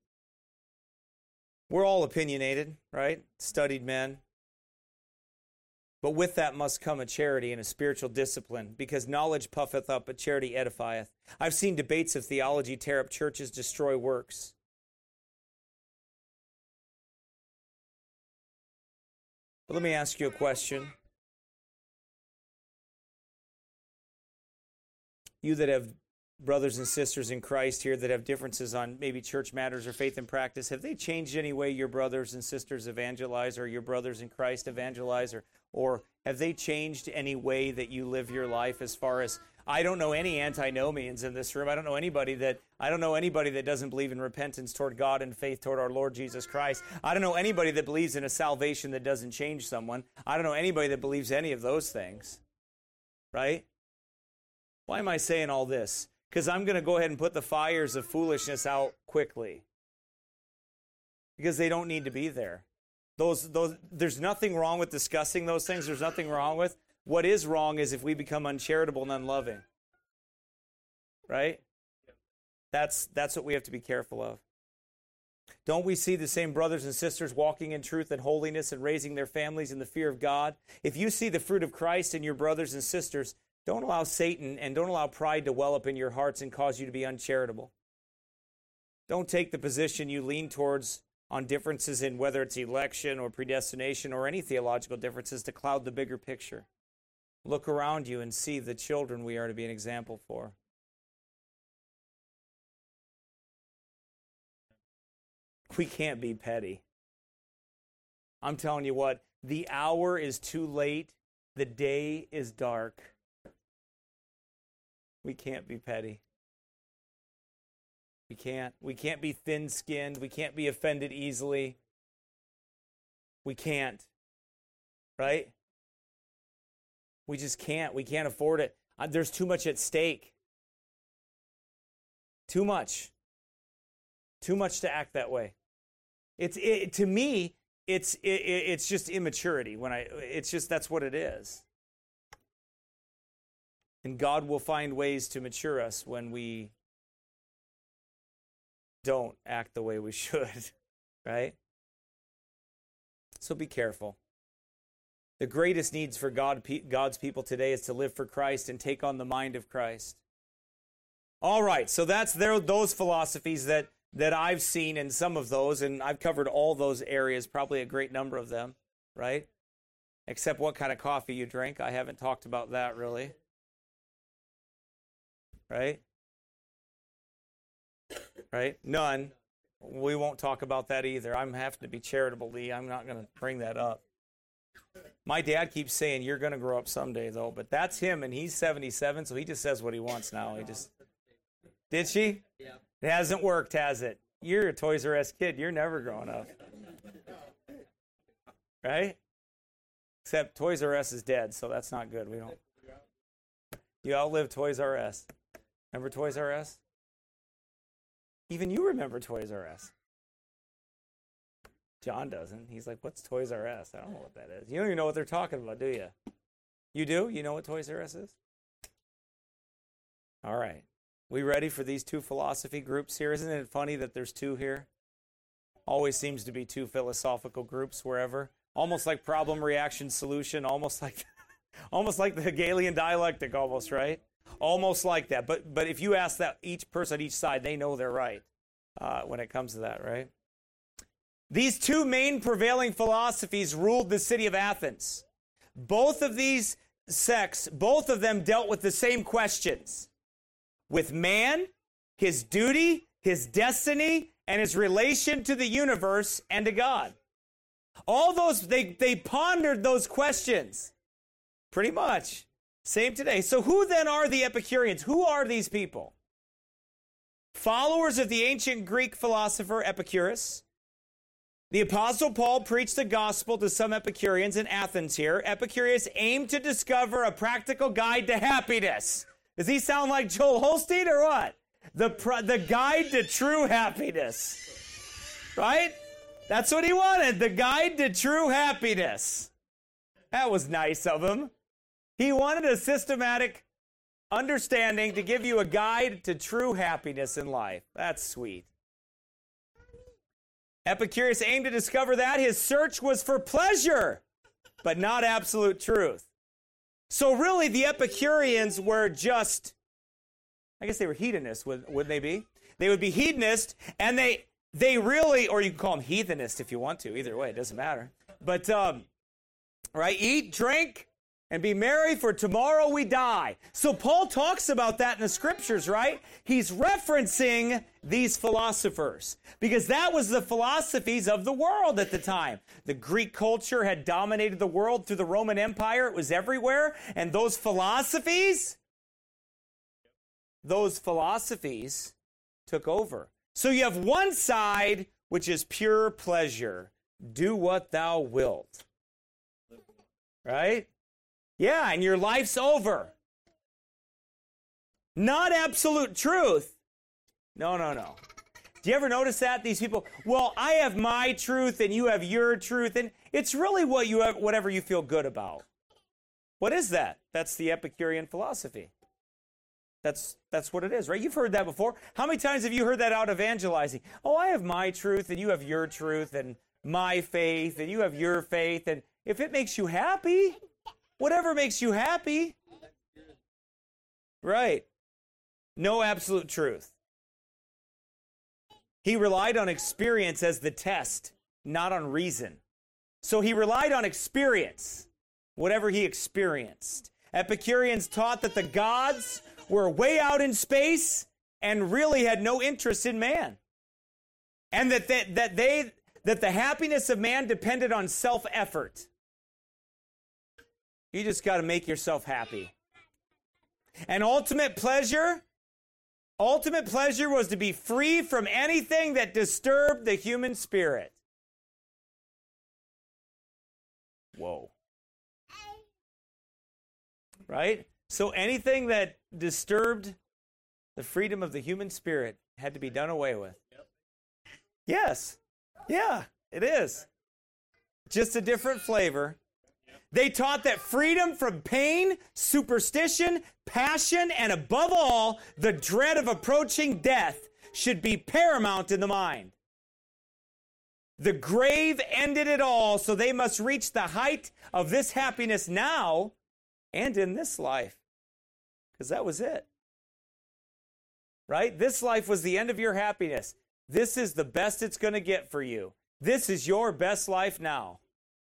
We're all opinionated, right? Studied men. But with that must come a charity and a spiritual discipline, because knowledge puffeth up, but charity edifieth. I've seen debates of theology tear up churches, destroy works. But let me ask you a question. You that have brothers and sisters in Christ here that have differences on maybe church matters or faith and practice, have they changed any way your brothers and sisters evangelize, or your brothers in Christ evangelize, or have they changed any way that you live your life? As far as, I don't know any antinomians in this room. I don't know anybody that doesn't believe in repentance toward God and faith toward our Lord Jesus Christ. I don't know anybody that believes in a salvation that doesn't change someone. I don't know anybody that believes any of those things. Right? Why am I saying all this? Because I'm going to go ahead and put the fires of foolishness out quickly. Because they don't need to be there. There's nothing wrong with discussing those things. There's nothing wrong with. What is wrong is if we become uncharitable and unloving. Right? That's what we have to be careful of. Don't we see the same brothers and sisters walking in truth and holiness and raising their families in the fear of God? If you see the fruit of Christ in your brothers and sisters, don't allow Satan and don't allow pride to well up in your hearts and cause you to be uncharitable. Don't take the position you lean towards on differences in whether it's election or predestination or any theological differences to cloud the bigger picture. Look around you and see the children we are to be an example for. We can't be petty. I'm telling you what, the hour is too late. The day is dark. We can't be petty. We can't. We can't be thin-skinned. We can't be offended easily. We can't. Right? We just can't. We can't afford it. There's too much at stake. Too much. Too much to act that way. To me, it's just immaturity. That's what it is. And God will find ways to mature us when we don't act the way we should, right? So be careful. The greatest needs for God's people today is to live for Christ and take on the mind of Christ. All right, so that's those philosophies that I've seen in some of those, and I've covered all those areas, probably a great number of them, right? Except what kind of coffee you drink. I haven't talked about that really. Right? Right? None. We won't talk about that either. I'm having to be charitable, Lee. I'm not going to bring that up. My dad keeps saying, you're going to grow up someday, though. But that's him, and he's 77, so he just says what he wants now. Did she? Yeah. It hasn't worked, has it? You're a Toys R Us kid. You're never growing up. Right? Except Toys R Us is dead, so that's not good. You outlive Toys R Us. Remember Toys R Us? Even you remember Toys R Us. John doesn't. He's like, what's Toys R Us? I don't know what that is. You don't even know what they're talking about, do you? You do? You know what Toys R Us is? All right. We ready for these two philosophy groups here? Isn't it funny that there's two here? Always seems to be two philosophical groups wherever. Almost like problem, reaction, solution. Almost like the Hegelian dialectic almost, right? Almost like that. But if you ask that each person on each side, they know they're right when it comes to that, right? These two main prevailing philosophies ruled the city of Athens. Both of these sects, both of them dealt with the same questions. With man, his duty, his destiny, and his relation to the universe and to God. All those, they pondered those questions. Pretty much. Same today. So who then are the Epicureans? Who are these people? Followers of the ancient Greek philosopher Epicurus. The Apostle Paul preached the gospel to some Epicureans in Athens here. Epicurus aimed to discover a practical guide to happiness. Does he sound like Joel Holstein or what? The guide to true happiness. Right? That's what he wanted, the guide to true happiness. That was nice of him. He wanted a systematic understanding to give you a guide to true happiness in life. That's sweet. Epicurus aimed to discover that. His search was for pleasure, but not absolute truth. So really, the Epicureans were just, I guess they were hedonists, would they be? They would be hedonists, and they really, or you can call them heathenists if you want to. Either way, it doesn't matter. But, right, eat, drink, and be merry, for tomorrow we die. So Paul talks about that in the scriptures, right? He's referencing these philosophers because that was the philosophies of the world at the time. The Greek culture had dominated the world through the Roman Empire. It was everywhere. And those philosophies took over. So you have one side, which is pure pleasure. Do what thou wilt. Right? Yeah, and your life's over. Not absolute truth. No. Do you ever notice that? These people, well, I have my truth and you have your truth. And it's really what you have, whatever you feel good about. What is that? That's the Epicurean philosophy. That's what it is, right? You've heard that before. How many times have you heard that out evangelizing? Oh, I have my truth and you have your truth and my faith and you have your faith. And if it makes you happy, whatever makes you happy. Right. No absolute truth. He relied on experience as the test, not on reason. So he relied on experience, whatever he experienced. Epicureans taught that the gods were way out in space and really had no interest in man. And that the happiness of man depended on self-effort. You just got to make yourself happy. And ultimate pleasure was to be free from anything that disturbed the human spirit. Whoa. Right? So anything that disturbed the freedom of the human spirit had to be done away with. Yes. Yeah, it is. Just a different flavor. They taught that freedom from pain, superstition, passion, and above all, the dread of approaching death should be paramount in the mind. The grave ended it all, so they must reach the height of this happiness now and in this life. Because that was it. Right? This life was the end of your happiness. This is the best it's going to get for you. This is your best life now.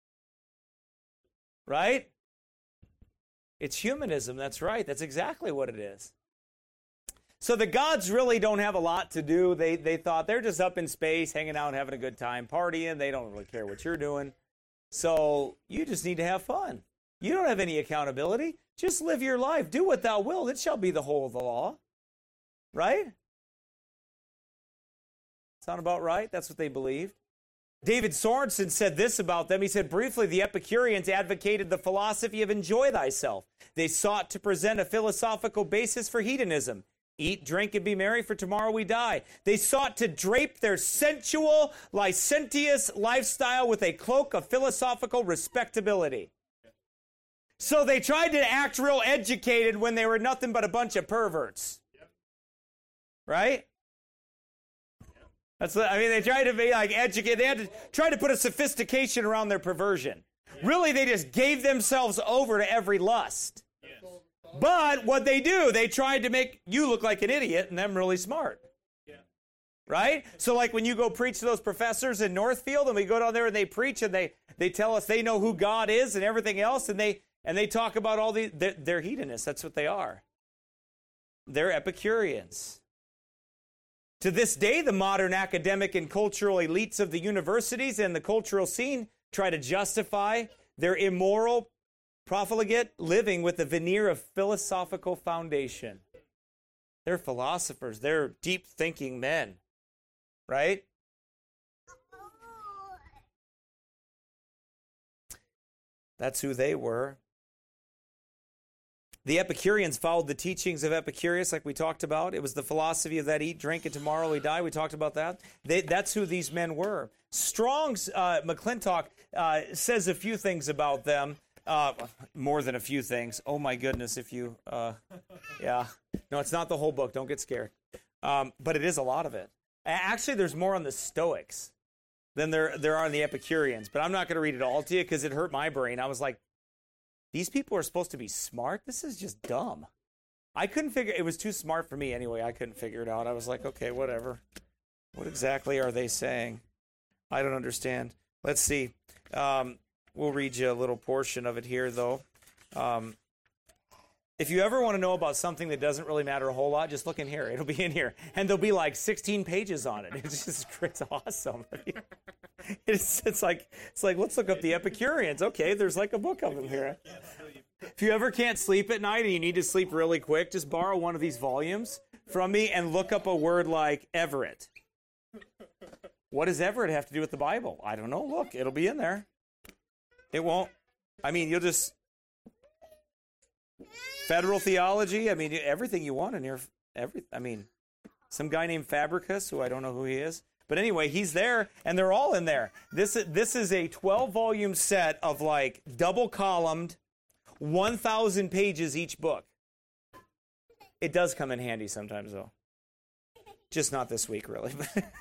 Right? It's humanism. That's right. That's exactly what it is. So the gods really don't have a lot to do. They thought they're just up in space, hanging out, having a good time, partying. They don't really care what you're doing. So you just need to have fun. You don't have any accountability. Just live your life. Do what thou wilt. It shall be the whole of the law. Right? Sound about right? That's what they believed. David Sorensen said this about them. He said, briefly, the Epicureans advocated the philosophy of enjoy thyself. They sought to present a philosophical basis for hedonism. Eat, drink, and be merry, for tomorrow we die. They sought to drape their sensual, licentious lifestyle with a cloak of philosophical respectability. So they tried to act real educated when they were nothing but a bunch of perverts. Right? They tried to be like educated. They had to try to put a sophistication around their perversion. Really, they just gave themselves over to every lust. Yes. But what they do, they tried to make you look like an idiot and them really smart. Yeah. Right? So like when you go preach to those professors in Northfield and we go down there and they preach and they tell us they know who God is and everything else and they talk about all they're hedonists. That's what they are. They're Epicureans. To this day, the modern academic and cultural elites of the universities and the cultural scene try to justify their immoral, profligate living with a veneer of philosophical foundation. They're philosophers. They're deep-thinking men, right? That's who they were. The Epicureans followed the teachings of Epicurus, like we talked about. It was the philosophy of that eat, drink, and tomorrow we die. We talked about that. That's who these men were. Strong's McClintock says a few things about them. More than a few things. Oh, my goodness, if you... yeah. No, it's not the whole book. Don't get scared. But it is a lot of it. Actually, there's more on the Stoics than there are on the Epicureans. But I'm not going to read it all to you because it hurt my brain. I was like, these people are supposed to be smart? This is just dumb. I couldn't figure... It was too smart for me anyway. I couldn't figure it out. I was like, okay, whatever. What exactly are they saying? I don't understand. Let's see. We'll read you a little portion of it here, though. If you ever want to know about something that doesn't really matter a whole lot, just look in here. It'll be in here. And there'll be like 16 pages on it. It's awesome. It's like, let's look up the Epicureans. Okay, there's like a book of them here. If you ever can't sleep at night and you need to sleep really quick, just borrow one of these volumes from me and look up a word like Everett. What does Everett have to do with the Bible? I don't know. Look, it'll be in there. It won't. I mean, you'll just... Federal theology, I mean, everything you want in here. Some guy named Fabricus, who I don't know who he is. But anyway, he's there, and they're all in there. This is a 12-volume set of, like, double-columned, 1,000 pages each book. It does come in handy sometimes, though. Just not this week, really.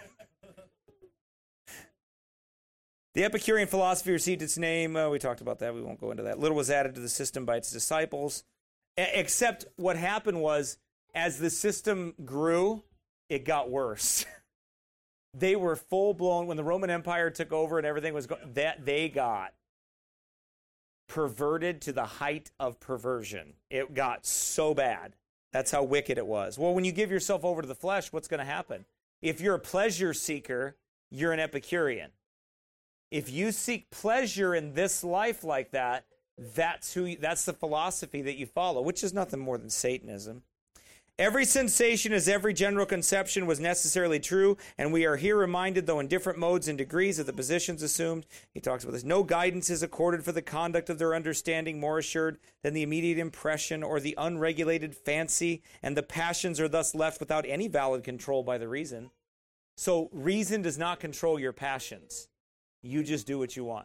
The Epicurean philosophy received its name. We talked about that. We won't go into that. Little was added to the system by its disciples. Except what happened was, as the system grew, it got worse. They were full-blown, when the Roman Empire took over and everything was they got perverted to the height of perversion. It got so bad. That's how wicked it was. Well, when you give yourself over to the flesh, what's going to happen? If you're a pleasure seeker, you're an Epicurean. If you seek pleasure in this life like that, that's the philosophy that you follow, which is nothing more than Satanism. Every sensation as every general conception was necessarily true, and we are here reminded, though in different modes and degrees, of the positions assumed. He talks about this. No guidance is accorded for the conduct of their understanding more assured than the immediate impression or the unregulated fancy, and the passions are thus left without any valid control by the reason. So reason does not control your passions. You just do what you want.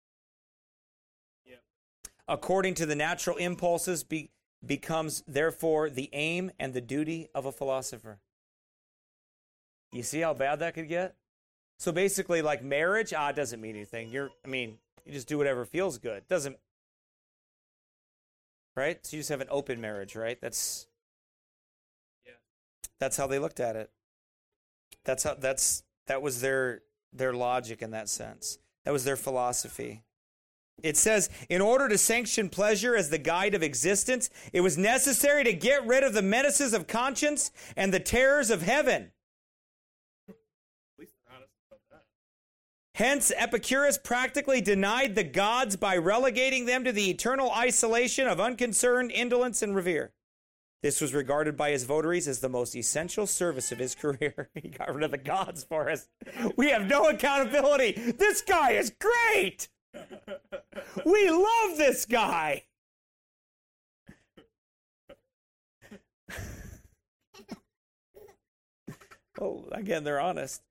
According to the natural impulses, becomes, therefore, the aim and the duty of a philosopher. You see how bad that could get? So basically, like marriage, it doesn't mean anything. You just do whatever feels good. Doesn't, right? So you just have an open marriage, right? That's how they looked at it. That was their logic in that sense. That was their philosophy. It says, in order to sanction pleasure as the guide of existence, it was necessary to get rid of the menaces of conscience and the terrors of heaven. At least they're honest about that. Hence, Epicurus practically denied the gods by relegating them to the eternal isolation of unconcerned indolence and revere. This was regarded by his votaries as the most essential service of his career. He got rid of the gods for us. We have no accountability. This guy is great. We love this guy. Oh, again, they're honest.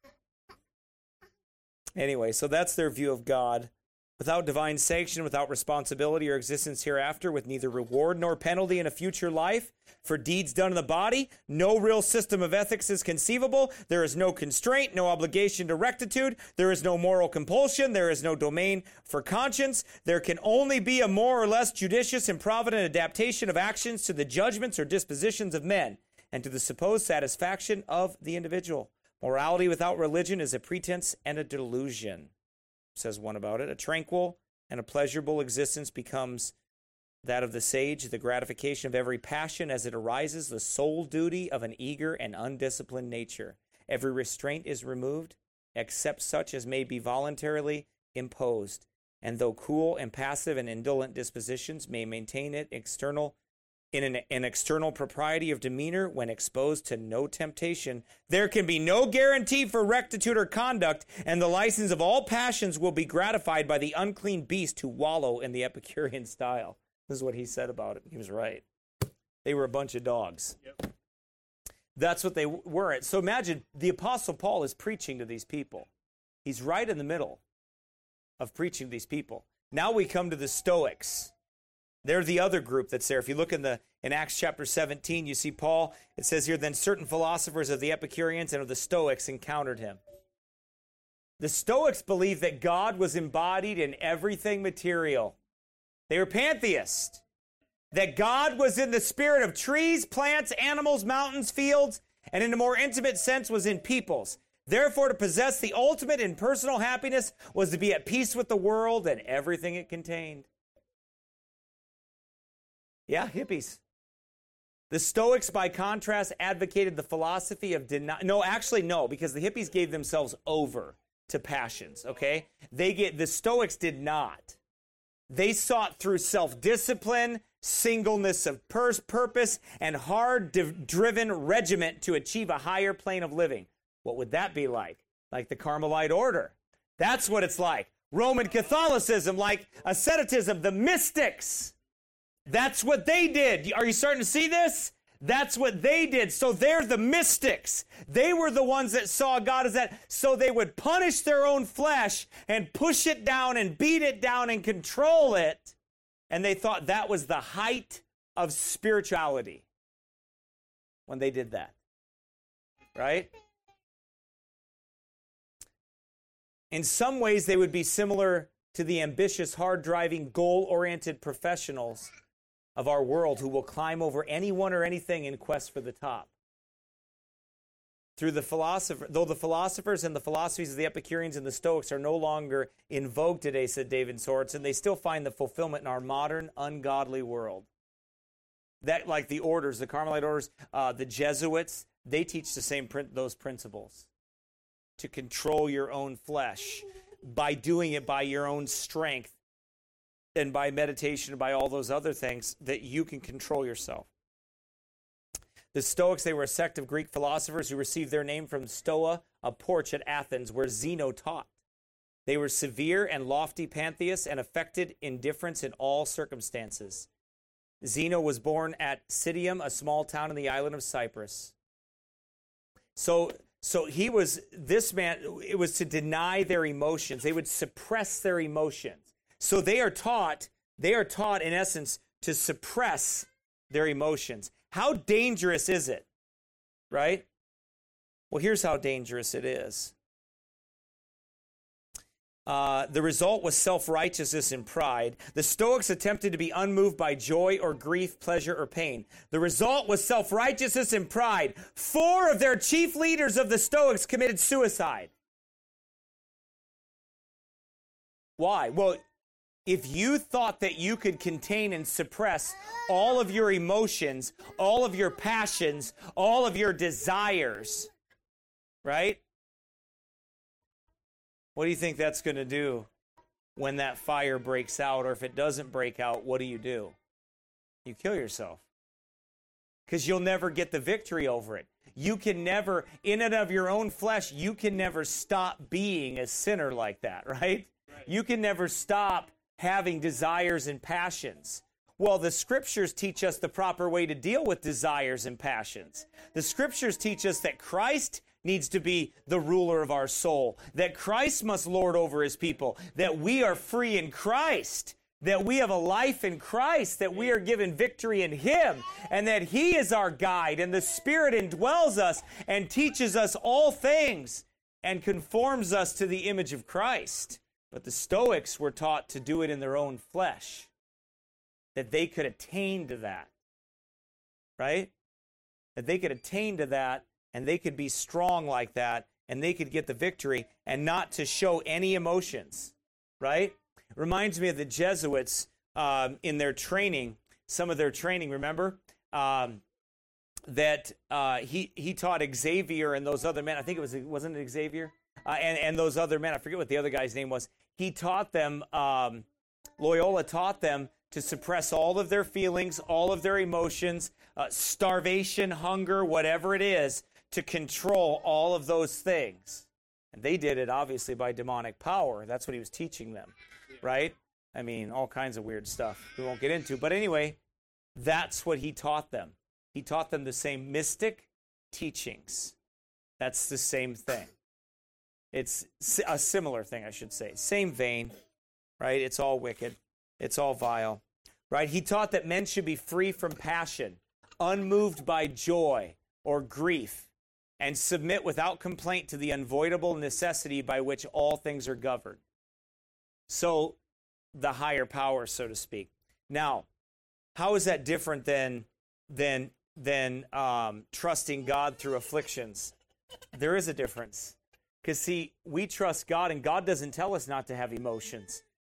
Anyway, so that's their view of God. Without divine sanction, without responsibility or existence hereafter, with neither reward nor penalty in a future life for deeds done in the body, no real system of ethics is conceivable. There is no constraint, no obligation to rectitude. There is no moral compulsion. There is no domain for conscience. There can only be a more or less judicious and provident adaptation of actions to the judgments or dispositions of men and to the supposed satisfaction of the individual. Morality without religion is a pretense and a delusion. Says one about it. A tranquil and a pleasurable existence becomes that of the sage, the gratification of every passion as it arises, the sole duty of an eager and undisciplined nature. Every restraint is removed, except such as may be voluntarily imposed. And though cool and passive and indolent dispositions may maintain it in an external propriety of demeanor when exposed to no temptation, there can be no guarantee for rectitude or conduct, and the license of all passions will be gratified by the unclean beast who wallow in the Epicurean style. This is what he said about it. He was right. They were a bunch of dogs. Yep. That's what they were. So imagine the Apostle Paul is preaching to these people. He's right in the middle of preaching to these people. Now we come to the Stoics. They're the other group that's there. If you look in Acts chapter 17, you see Paul. It says here, then certain philosophers of the Epicureans and of the Stoics encountered him. The Stoics believed that God was embodied in everything material. They were pantheists. That God was in the spirit of trees, plants, animals, mountains, fields, and in a more intimate sense was in peoples. Therefore, to possess the ultimate in personal happiness was to be at peace with the world and everything it contained. Yeah, hippies. The Stoics, by contrast, advocated the philosophy of no, because the hippies gave themselves over to passions, okay? The Stoics did not. They sought through self-discipline, singleness of purpose, and hard-driven regiment to achieve a higher plane of living. What would that be like? Like the Carmelite order. That's what it's like. Roman Catholicism, like asceticism, the mystics. That's what they did. Are you starting to see this? That's what they did. So they're the mystics. They were the ones that saw God as that. So they would punish their own flesh and push it down and beat it down and control it. And they thought that was the height of spirituality when they did that. Right? In some ways, they would be similar to the ambitious, hard-driving, goal-oriented professionals of our world who will climb over anyone or anything in quest for the top. Though the philosophers and the philosophies of the Epicureans and the Stoics are no longer in vogue today, said David Sorensen, they still find the fulfillment in our modern, ungodly world. That, like the orders, the Carmelite orders, the Jesuits, they teach those principles. To control your own flesh by doing it by your own strength and by meditation and by all those other things that you can control yourself. The Stoics, they were a sect of Greek philosophers who received their name from Stoa, a porch at Athens where Zeno taught. They were severe and lofty pantheists and affected indifference in all circumstances. Zeno was born at Citium, a small town in the island of Cyprus. So this man, it was to deny their emotions. They would suppress their emotions. So they are taught in essence to suppress their emotions. How dangerous is it? Right? Well, here's how dangerous it is. The result was self-righteousness and pride. The Stoics attempted to be unmoved by joy or grief, pleasure or pain. The result was self-righteousness and pride. 4 of their chief leaders of the Stoics committed suicide. Why? Well, if you thought that you could contain and suppress all of your emotions, all of your passions, all of your desires, right? What do you think that's going to do when that fire breaks out? Or if it doesn't break out, what do? You kill yourself. Because you'll never get the victory over it. You can never, in and of your own flesh, you can never stop being a sinner like that, right? You can never stop having desires and passions. Well, the Scriptures teach us the proper way to deal with desires and passions. The Scriptures teach us that Christ needs to be the ruler of our soul, that Christ must lord over his people, that we are free in Christ, that we have a life in Christ, that we are given victory in him, and that he is our guide, and the Spirit indwells us and teaches us all things and conforms us to the image of Christ. But the Stoics were taught to do it in their own flesh, that they could attain to that, right? That they could attain to that, and they could be strong like that, and they could get the victory, and not to show any emotions, right? Reminds me of the Jesuits in their training, some of their training, remember? That he taught Xavier and those other men, I think wasn't it Xavier? And those other men, I forget what the other guy's name was. He taught them, Loyola taught them to suppress all of their feelings, all of their emotions, starvation, hunger, whatever it is, to control all of those things. And they did it, obviously, by demonic power. That's what he was teaching them, right? I mean, all kinds of weird stuff we won't get into. But anyway, that's what he taught them. He taught them the same mystic teachings. That's the same thing. It's a similar thing, I should say. Same vein, right? It's all wicked. It's all vile, right? He taught that men should be free from passion, unmoved by joy or grief, and submit without complaint to the unavoidable necessity by which all things are governed. So, the higher power, so to speak. Now, how is that different than trusting God through afflictions? There is a difference. Because, see, we trust God, and God doesn't tell us not to have emotions.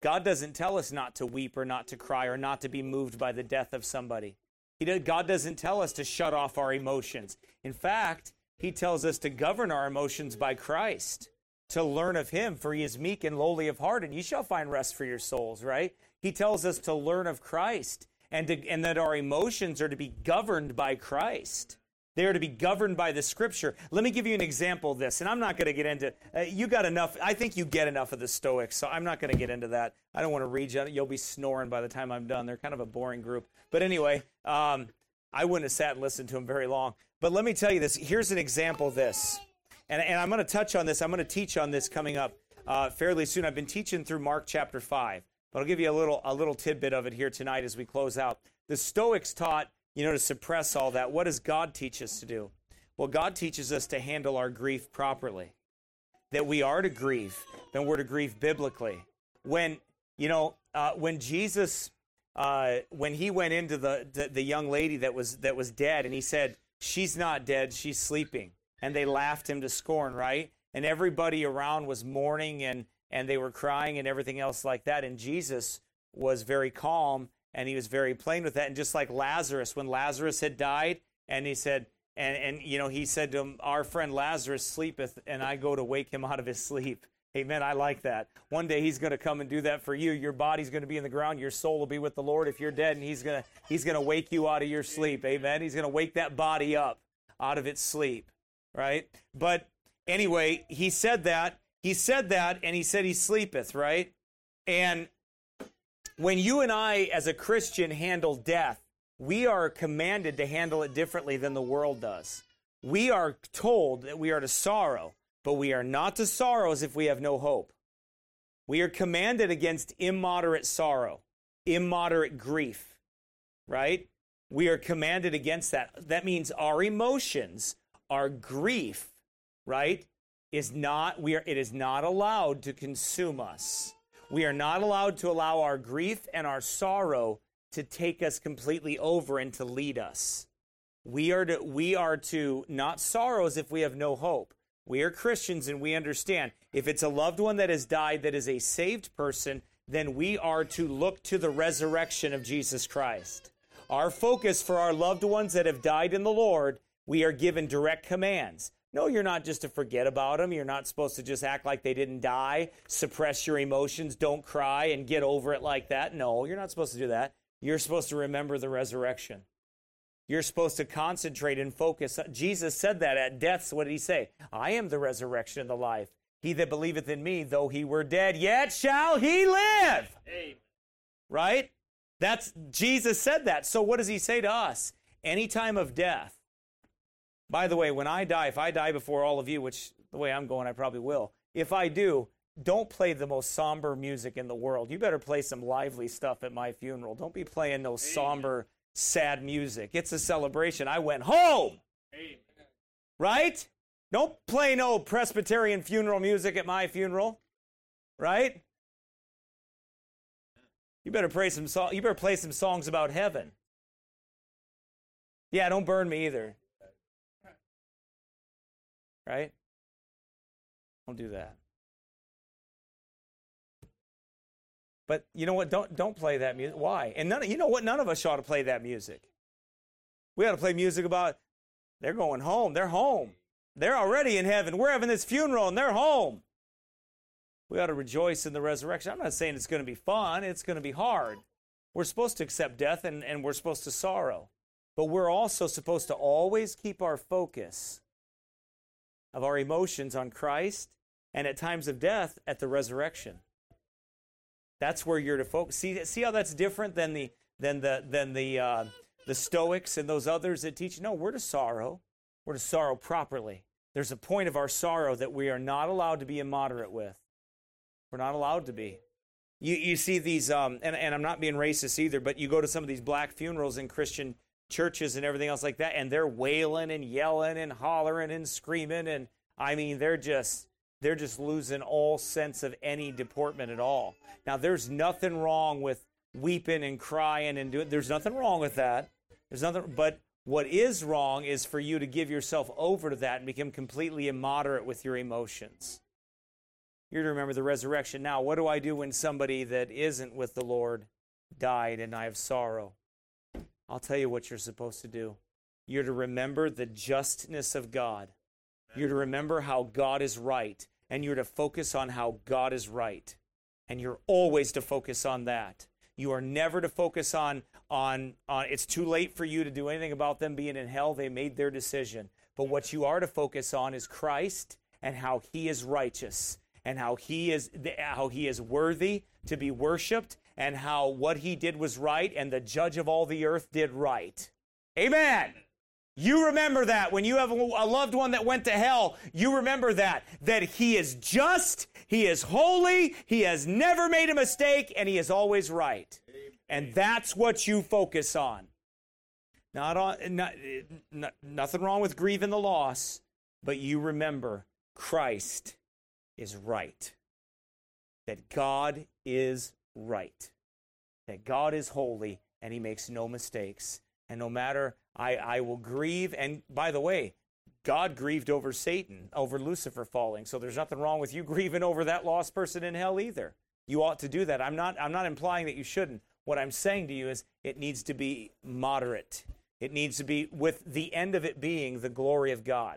God doesn't tell us not to weep or not to cry or not to be moved by the death of somebody. God doesn't tell us to shut off our emotions. In fact, he tells us to govern our emotions by Christ, to learn of him, for he is meek and lowly of heart, and ye shall find rest for your souls, right? He tells us to learn of Christ, and that our emotions are to be governed by Christ. They are to be governed by the Scripture. Let me give you an example of this, and I'm not going to get into, you got enough, I think you get enough of the Stoics, so I'm not going to get into that. I don't want to read you, you'll be snoring by the time I'm done. They're kind of a boring group. But anyway, I wouldn't have sat and listened to them very long. But let me tell you this, here's an example of this. And I'm going to touch on this, I'm going to teach on this coming up fairly soon. I've been teaching through Mark chapter 5, but I'll give you a little tidbit of it here tonight as we close out. The Stoics taught, to suppress all that. What does God teach us to do? Well, God teaches us to handle our grief properly. That we are to grieve, then we're to grieve biblically. When Jesus, when he went into the young lady that was dead, and he said, she's not dead, she's sleeping. And they laughed him to scorn, right? And everybody around was mourning and they were crying and everything else like that. And Jesus was very calm. And he was very plain with that. And just like Lazarus, when Lazarus had died, and he said, he said to him, our friend Lazarus sleepeth, and I go to wake him out of his sleep. Amen. I like that. One day he's going to come and do that for you. Your body's going to be in the ground. Your soul will be with the Lord if you're dead, and he's going to wake you out of your sleep. Amen. He's going to wake that body up out of its sleep, right? But anyway, he said that, and he said he sleepeth, right? And when you and I, as a Christian, handle death, we are commanded to handle it differently than the world does. We are told that we are to sorrow, but we are not to sorrow as if we have no hope. We are commanded against immoderate sorrow, immoderate grief, right? We are commanded against that. That means our emotions, our grief, right, it is not allowed to consume us. We are not allowed to allow our grief and our sorrow to take us completely over and to lead us. We are to not sorrow as if we have no hope. We are Christians and we understand if it's a loved one that has died that is a saved person, then we are to look to the resurrection of Jesus Christ. Our focus for our loved ones that have died in the Lord, we are given direct commands. No, you're not just to forget about them. You're not supposed to just act like they didn't die, suppress your emotions, don't cry, and get over it like that. No, you're not supposed to do that. You're supposed to remember the resurrection. You're supposed to concentrate and focus. Jesus said that at death. What did he say? I am the resurrection and the life. He that believeth in me, though he were dead, yet shall he live. Amen. Right? Jesus said that. So what does he say to us? Any time of death. By the way, when I die, if I die before all of you, which the way I'm going, I probably will. If I do, don't play the most somber music in the world. You better play some lively stuff at my funeral. Don't be playing no somber, sad music. It's a celebration. I went home. Amen. Right? Don't play no Presbyterian funeral music at my funeral. Right? You better play some songs about heaven. Yeah, don't burn me either. Right? Don't do that. But you know what? Don't play that music. Why? And you know what? None of us ought to play that music. We ought to play music about they're going home. They're home. They're already in heaven. We're having this funeral and they're home. We ought to rejoice in the resurrection. I'm not saying it's going to be fun. It's going to be hard. We're supposed to accept death and we're supposed to sorrow. But we're also supposed to always keep our focus of our emotions on Christ, and at times of death, at the resurrection. That's where you're to focus. See how that's different than the Stoics and those others that teach. No, we're to sorrow. We're to sorrow properly. There's a point of our sorrow that we are not allowed to be immoderate with. We're not allowed to be. You see these, and I'm not being racist either, but you go to some of these black funerals in Christian churches and everything else like that, and they're wailing and yelling and hollering and screaming, and I mean they're just losing all sense of any deportment at all. Now there's nothing wrong with weeping and crying and doing. There's nothing wrong with that. There's nothing. But what is wrong is for you to give yourself over to that and become completely immoderate with your emotions. You're to remember the resurrection. Now, what do I do when somebody that isn't with the Lord died and I have sorrow? I'll tell you what you're supposed to do. You're to remember the justness of God. You're to remember how God is right, and you're to focus on how God is right. And you're always to focus on that. You are never to focus on it's too late for you to do anything about them being in hell. They made their decision. But what you are to focus on is Christ and how he is righteous and how he is worthy to be worshiped and how what he did was right and the judge of all the earth did right. Amen. You remember that. When you have a loved one that went to hell, you remember that he is just, he is holy, he has never made a mistake, and he is always right. And that's what you focus on. Nothing wrong with grieving the loss, but you remember Christ is right. That God is right. That God is holy, and he makes no mistakes. And no matter, I will grieve. And by the way, God grieved over Satan, over Lucifer falling. So there's nothing wrong with you grieving over that lost person in hell either. You ought to do that. I'm not implying that you shouldn't. What I'm saying to you is it needs to be moderate. It needs to be with the end of it being the glory of God.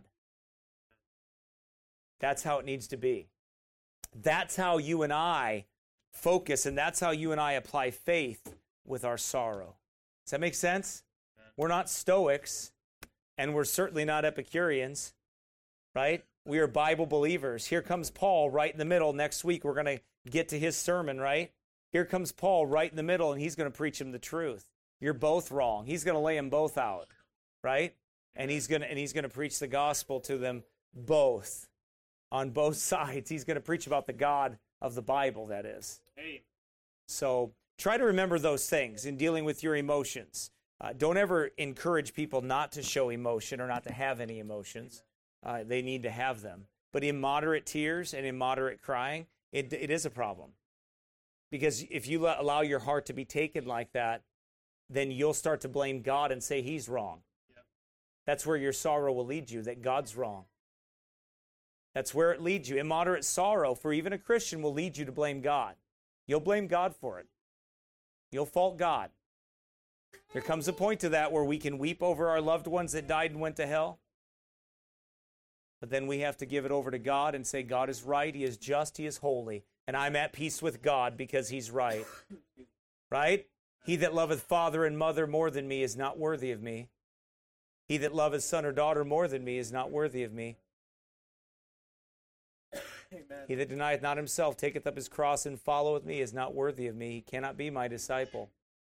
That's how it needs to be. That's how you and I focus, and that's how you and I apply faith with our sorrow. Does that make sense? We're not Stoics, and we're certainly not Epicureans, right? We are Bible believers. Here comes Paul right in the middle. Next week, we're going to get to his sermon, right? Here comes Paul right in the middle, and he's going to preach them the truth. You're both wrong. He's going to lay them both out, right? And he's going to preach the gospel to them both, on both sides. He's going to preach about the God of the Bible, that is. Hey. So try to remember those things in dealing with your emotions. Don't ever encourage people not to show emotion or not to have any emotions. They need to have them. But immoderate tears and immoderate crying, it is a problem. Because if you allow your heart to be taken like that, then you'll start to blame God and say he's wrong. Yep. That's where your sorrow will lead you, that God's wrong. That's where it leads you. Immoderate sorrow for even a Christian will lead you to blame God. You'll blame God for it. You'll fault God. There comes a point to that where we can weep over our loved ones that died and went to hell. But then we have to give it over to God and say, God is right, he is just, he is holy. And I'm at peace with God because he's right. Right? He that loveth father and mother more than me is not worthy of me. He that loveth son or daughter more than me is not worthy of me. Amen. He that denieth not himself, taketh up his cross, and followeth me, is not worthy of me. He cannot be my disciple.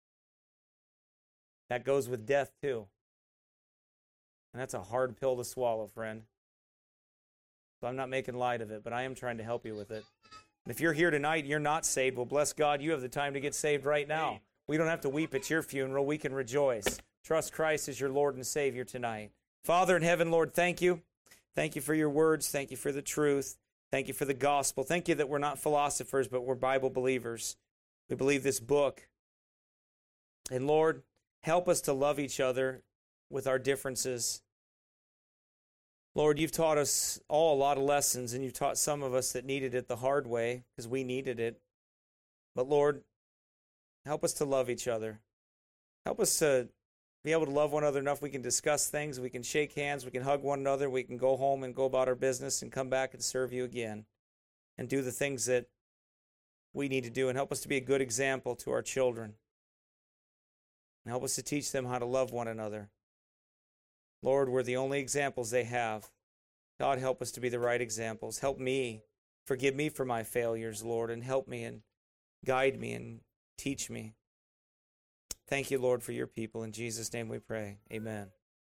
That goes with death too. And that's a hard pill to swallow, friend. So I'm not making light of it, but I am trying to help you with it. And if you're here tonight and you're not saved, well, bless God, you have the time to get saved right now. We don't have to weep at your funeral. We can rejoice. Trust Christ as your Lord and Savior tonight. Father in heaven, Lord, thank you. Thank you for your words. Thank you for the truth. Thank you for the gospel. Thank you that we're not philosophers, but we're Bible believers. We believe this book. And Lord, help us to love each other with our differences. Lord, you've taught us all a lot of lessons, and you've taught some of us that needed it the hard way because we needed it. But Lord, help us to love each other. Help us to be able to love one another enough we can discuss things, we can shake hands, we can hug one another, we can go home and go about our business and come back and serve you again and do the things that we need to do, and help us to be a good example to our children. And help us to teach them how to love one another. Lord, we're the only examples they have. God, help us to be the right examples. Help me. Forgive me for my failures, Lord, and help me and guide me and teach me. Thank you, Lord, for your people. In Jesus' name we pray. Amen.